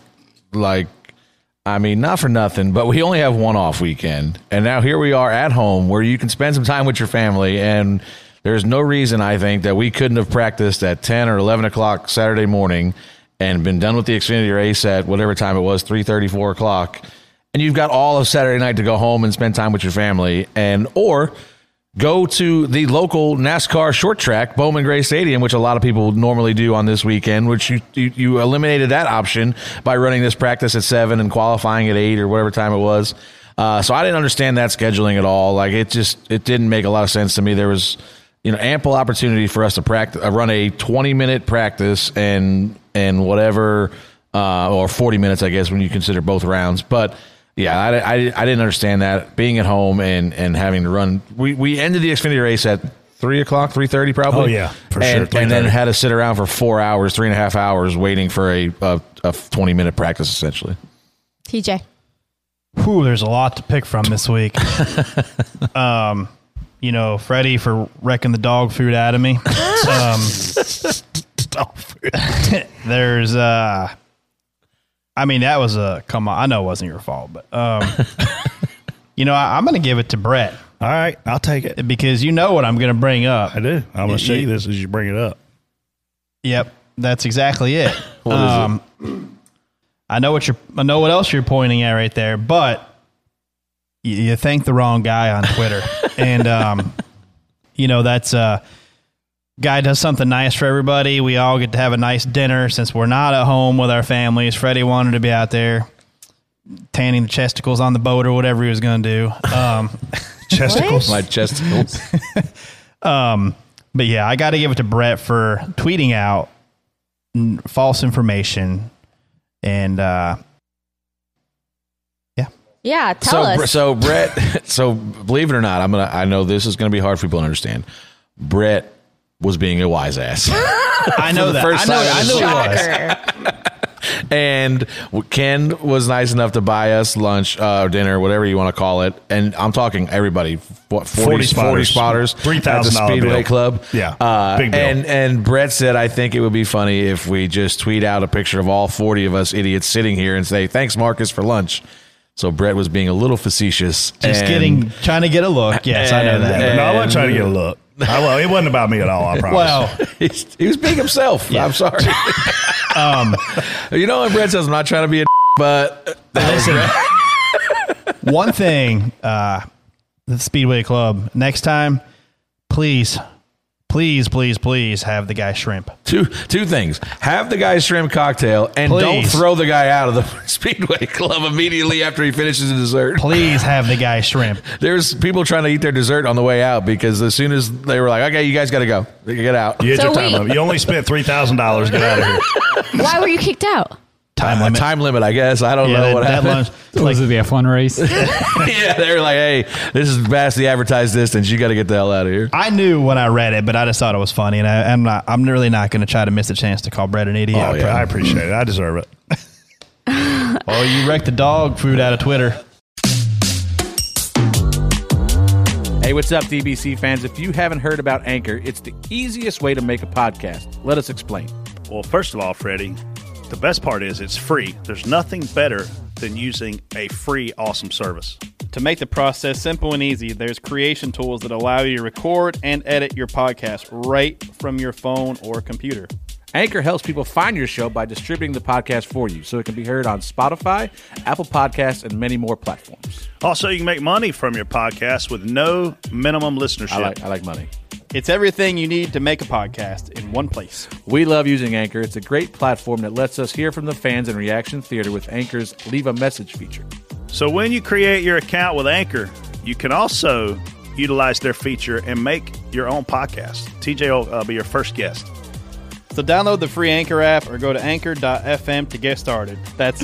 Not for nothing, but we only have one off weekend. And now here we are at home where you can spend some time with your family. And there's no reason, I think, that we couldn't have practiced at 10 or 11 o'clock Saturday morning and been done with the Xfinity race at whatever time it was, 3:30, 4 o'clock. And you've got all of Saturday night to go home and spend time with your family. Or go to the local NASCAR short track, Bowman Gray Stadium, which a lot of people normally do on this weekend, which you eliminated that option by running this practice at 7 and qualifying at 8 or whatever time it was. So I didn't understand that scheduling at all. It didn't make a lot of sense to me. There was ample opportunity for us to run a 20-minute practice and whatever, or 40 minutes, I guess, when you consider both rounds. But yeah, I didn't understand that, being at home and having to run. We ended the Xfinity race at 3 o'clock, 3:30 probably. Oh, yeah, for sure. And then had to sit around for 4 hours, 3.5 hours waiting for a 20-minute practice, essentially. TJ. Whew, there's a lot to pick from this week. Freddie for wrecking the dog food out of me. Dog food. There's that was come on. I know it wasn't your fault, but You know, I'm going to give it to Brett. All right, I'll take it. Because you know what I'm going to bring up. I do. I'm going to show you this as you bring it up. Yep, that's exactly it. What is it? I know what else you're pointing at right there, but you thanked the wrong guy on Twitter. And, you know, that's guy does something nice for everybody. We all get to have a nice dinner since we're not at home with our families. Freddie wanted to be out there tanning the chesticles on the boat or whatever he was going to do. Chesticles? My chesticles. But yeah, I got to give it to Brett for tweeting out false information. And, yeah, tell us. So Brett, so believe it or not, I know this is going to be hard for people to understand. Brett was being a wise ass. I know that. I know he was. And Ken was nice enough to buy us lunch, dinner, whatever you want to call it. And I'm talking everybody, what, 40 spotters $3,000 at the Speedway bill. Club. Yeah, big deal. And Brett said, I think it would be funny if we just tweet out a picture of all 40 of us idiots sitting here and say, thanks, Marcus, for lunch. So Brett was being a little facetious. Trying to get a look. Yes, I know that. No, I wasn't trying to get a look. It wasn't about me at all, I promise. Well, he was being himself. Yeah. I'm sorry. You know what Brett says? I'm not trying to be a but listen, one thing, the Speedway Club, next time, please have the guy shrimp. Two things. Have the guy shrimp cocktail and don't throw the guy out of the Speedway Club immediately after he finishes the dessert. Please have the guy shrimp. There's people trying to eat their dessert on the way out because as soon as they were like, okay, you guys got to go. Get out. You had your time limit. You only spent $3,000. Get out of here. Why were you kicked out? Time limit, I guess. I don't know what happened. Was it the F1 race? Yeah, they were like, hey, this is vastly advertised distance. You got to get the hell out of here. I knew when I read it, but I just thought it was funny, and I'm really not going to try to miss a chance to call Brett an idiot. Oh, yeah, I appreciate it. I deserve it. Oh, you wrecked the dog food out of Twitter. Hey, what's up, DBC fans? If you haven't heard about Anchor, it's the easiest way to make a podcast. Let us explain. Well, first of all, Freddie, the best part is it's free. There's nothing better than using a free, awesome service. To make the process simple and easy, there's creation tools that allow you to record and edit your podcast right from your phone or computer. Anchor helps people find your show by distributing the podcast for you, so it can be heard on Spotify, Apple Podcasts, and many more platforms. Also, you can make money from your podcast with no minimum listenership. I like money. It's everything you need to make a podcast in one place. We love using Anchor. It's a great platform that lets us hear from the fans in Reaction Theater with Anchor's Leave a Message feature. So when you create your account with Anchor, you can also utilize their feature and make your own podcast. TJ will be your first guest. So download the free Anchor app or go to anchor.fm to get started. That's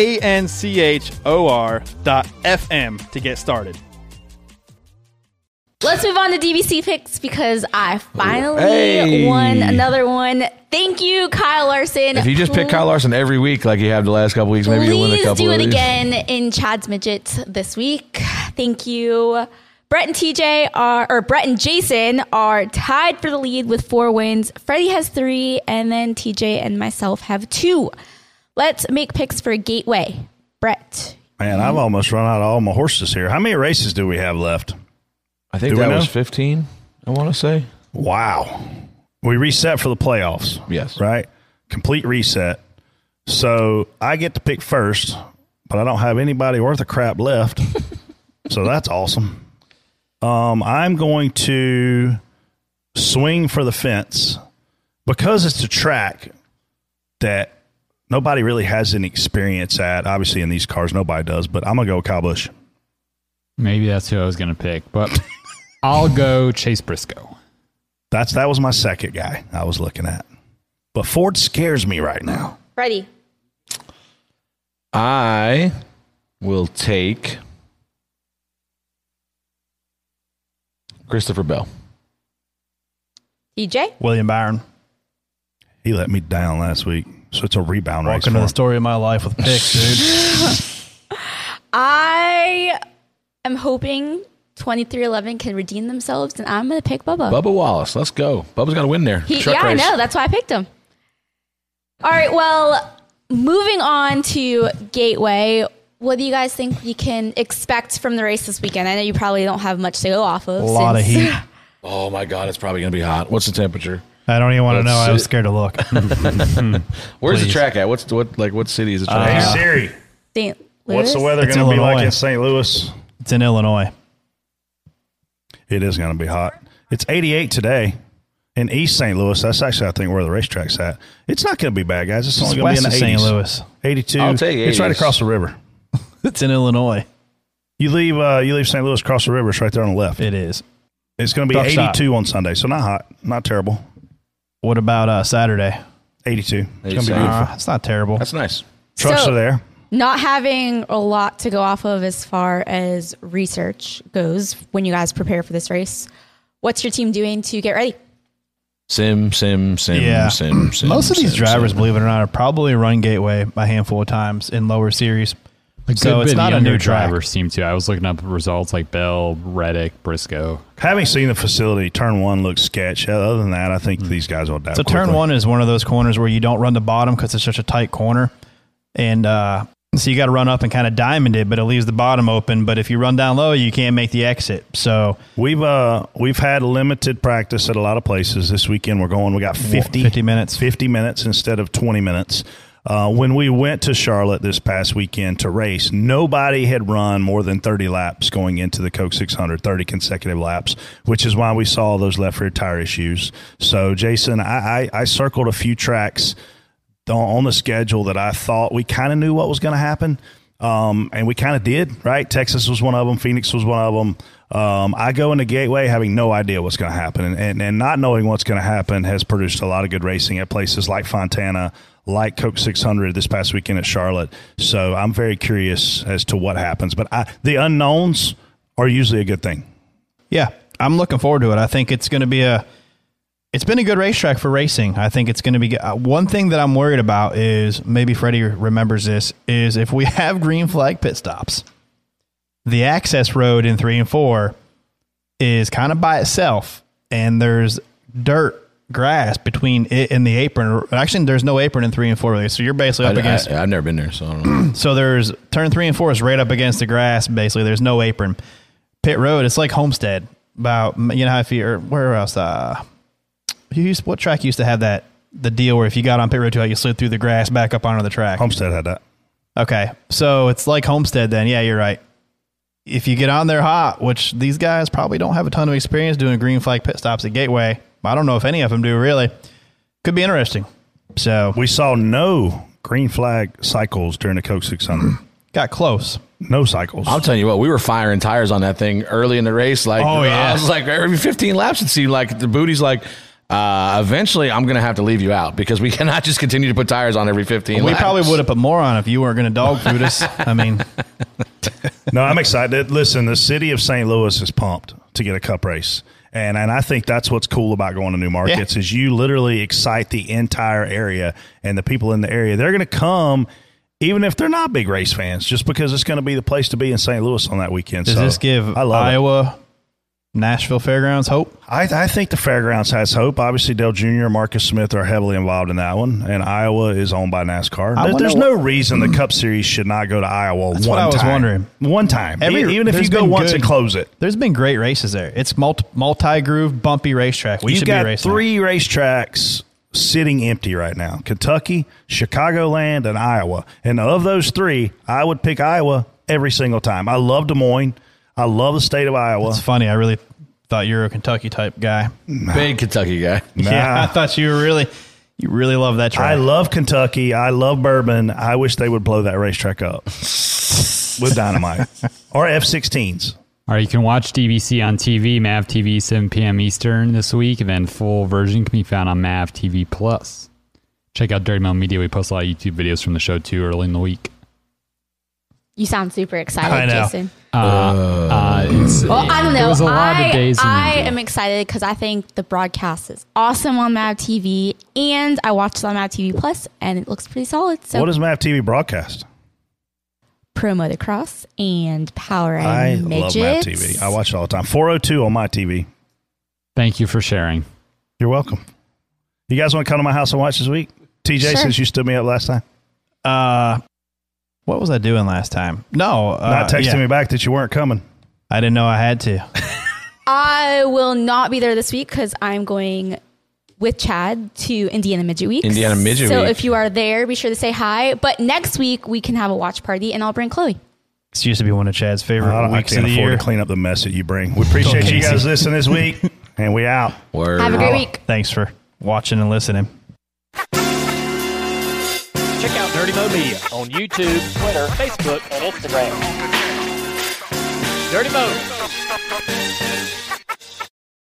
ANCHOR.FM to get started. Let's move on to DBC picks because I finally won another one. Thank you, Kyle Larson. If you just pick Kyle Larson every week like you have the last couple weeks, maybe you'll win a couple of these. Please do it again in Chad's Midget this week. Thank you. Brett and Jason are tied for the lead with 4 wins. Freddie has 3, and then TJ and myself have 2. Let's make picks for Gateway. Brett. Man, I've almost run out of all my horses here. How many races do we have left? I think that was 15, I want to say. Wow. We reset for the playoffs. Yes. Right? Complete reset. So I get to pick first, but I don't have anybody worth a crap left. So that's awesome. I'm going to swing for the fence because it's a track that nobody really has any experience at. Obviously, in these cars, nobody does, but I'm going to go with Kyle Busch. Maybe that's who I was going to pick, but I'll go Chase Briscoe. That was my second guy I was looking at. But Ford scares me right now. Freddie. I will take Christopher Bell. TJ? William Byron. He let me down last week, so it's a rebound race. Welcome to the story of my life with picks, dude. I am hoping 2311 can redeem themselves, and I'm going to pick Bubba. Bubba Wallace. Let's go. Bubba's got to win there. Yeah, I know. That's why I picked him. All right, well, moving on to Gateway, what do you guys think we can expect from the race this weekend? I know you probably don't have much to go off of. A lot of heat. Oh my God, it's probably going to be hot. What's the temperature? I don't even want to know. I was scared to look. Where's the track at? What city is the track? Hey at? Siri, St. what's the Louis? weather It's going to be like Illinois. in St. Louis? It's in Illinois. It is going to be hot. It's 88 today in East St. Louis. That's actually, I think, where the racetrack's at. It's not going to be bad, guys. It's only going to be in the 80s. St. Louis. 82. I'll take It's right 80s. across the river. It's in Illinois. You leave St. Louis, cross the river. It's right there on the left. It is. It's going to be Tough 82 shot. on Sunday, so not hot, not terrible. What about Saturday? 82. It's going to be 82. beautiful. It's not terrible. That's nice. Trucks So- are there. Not having a lot to go off of as far as research goes when you guys prepare for this race, what's your team doing to get ready? Sim. Yeah. Most of these drivers, believe it or not, are probably run Gateway a handful of times in lower series. A So good it's bit not a younger new track. drivers seem to. I was looking up results like Bell, Reddick, Briscoe. Having seen the facility, turn one looks sketch. Other than that, I think these guys will adapt So turn quickly. one is one of those corners where you don't run the bottom because it's such a tight corner. And so you got to run up and kind of diamond it, but it leaves the bottom open. But if you run down low, you can't make the exit. So We've had limited practice at a lot of places. This weekend we got 50 minutes. 50 minutes instead of 20 minutes. When we went to Charlotte this past weekend to race, nobody had run more than 30 laps going into the Coke 600, 30 consecutive laps, which is why we saw those left rear tire issues. So, Jason, I circled a few tracks on the schedule that I thought we kind of knew what was going to happen. And we kind of did, right? Texas was one of them. Phoenix was one of them. I go into Gateway having no idea what's going to happen. And not knowing what's going to happen has produced a lot of good racing at places like Fontana, like Coke 600 this past weekend at Charlotte. So I'm very curious as to what happens. But the unknowns are usually a good thing. yeah, I'm looking forward to it. I think it's going to be it's been a good racetrack for racing. I think it's going to be one thing that I'm worried about is, maybe Freddie remembers this, is if we have green flag pit stops, the access road in 3 and 4 is kind of by itself, and there's dirt, grass between it and the apron. Actually, there's no apron in 3 and 4 really. So you're basically up against. I've never been there, so I don't know. So there's turn 3 and 4 is right up against the grass. Basically, there's no apron. Pit road, it's like Homestead. About, you know how if you, or where else? What track used to have the deal where if you got on pit road 2, you slid through the grass back up onto the track? Homestead had that. Okay, so it's like Homestead then. Yeah, you're right. If you get on there hot, which these guys probably don't have a ton of experience doing green flag pit stops at Gateway. I don't know if any of them do really. Could be interesting. So we saw no green flag cycles during the Coke 600. Got close. No cycles. I'll tell you what, we were firing tires on that thing early in the race. Like, Oh, yeah. I was like, every 15 laps, it seemed like the booty's like, eventually I'm going to have to leave you out because we cannot just continue to put tires on every 15 We laps. probably would have put more on if you weren't going to dog food us. I mean, No, I'm excited. Listen, the city of St. Louis is pumped to get a cup race. And I think that's what's cool about going to new markets is you literally excite the entire area and the people in the area. They're going to come even if they're not big race fans, just because it's going to be the place to be in St. Louis on that weekend. does So this give I love it. Iowa, Nashville Fairgrounds hope? I think the Fairgrounds has hope. Obviously, Dale Jr., Marcus Smith are heavily involved in that one, and Iowa is owned by NASCAR. There's no reason the Cup Series should not go to Iowa That's one what I was time. wondering. One time. Even Even if you go once and close it. There's been great races there. It's multi-groove, bumpy racetrack. We You've should got be racing. 3 racetracks sitting empty right now. Kentucky, Chicagoland, and Iowa. And of those 3, I would pick Iowa every single time. I love Des Moines. I love the state of Iowa. It's funny. I really thought you were a Kentucky type guy. Big Kentucky guy. Yeah, I thought you really love that track. I love Kentucky. I love bourbon. I wish they would blow that racetrack up with dynamite or F-16s. All right, you can watch DBC on TV, MAV TV, 7 p.m. Eastern this week, and then full version can be found on MAV TV Plus. Check out Dirty Mo Media. We post a lot of YouTube videos from the show, too, early in the week. You sound super excited, I know. Jason. Well, Well, I don't know. There was a lot of days. I am excited because I think the broadcast is awesome on MAV TV, and I watched it on MAV TV Plus, and it looks pretty solid. So What does MAV TV broadcast? Pro Motocross and Power and I Midgets. love MAV TV. I watch it all the time. 402 on my TV. Thank you for sharing. You're welcome. You guys want to come to my house and watch this week? TJ, Sure. since you stood me up last time. What was I doing last time? No. Not texting me back that you weren't coming. I didn't know I had to. I will not be there this week because I'm going with Chad to Indiana Midget Week. So if you are there, be sure to say hi. But next week, we can have a watch party, and I'll bring Chloe. This used to be one of Chad's favorite weeks I can't of the afford year. to clean up the mess that you bring. We appreciate you guys listening this week, and we out. Have a great week. Thanks for watching and listening. Check out Dirty Mo Media on YouTube, Twitter, Facebook, and Instagram. Dirty Mo.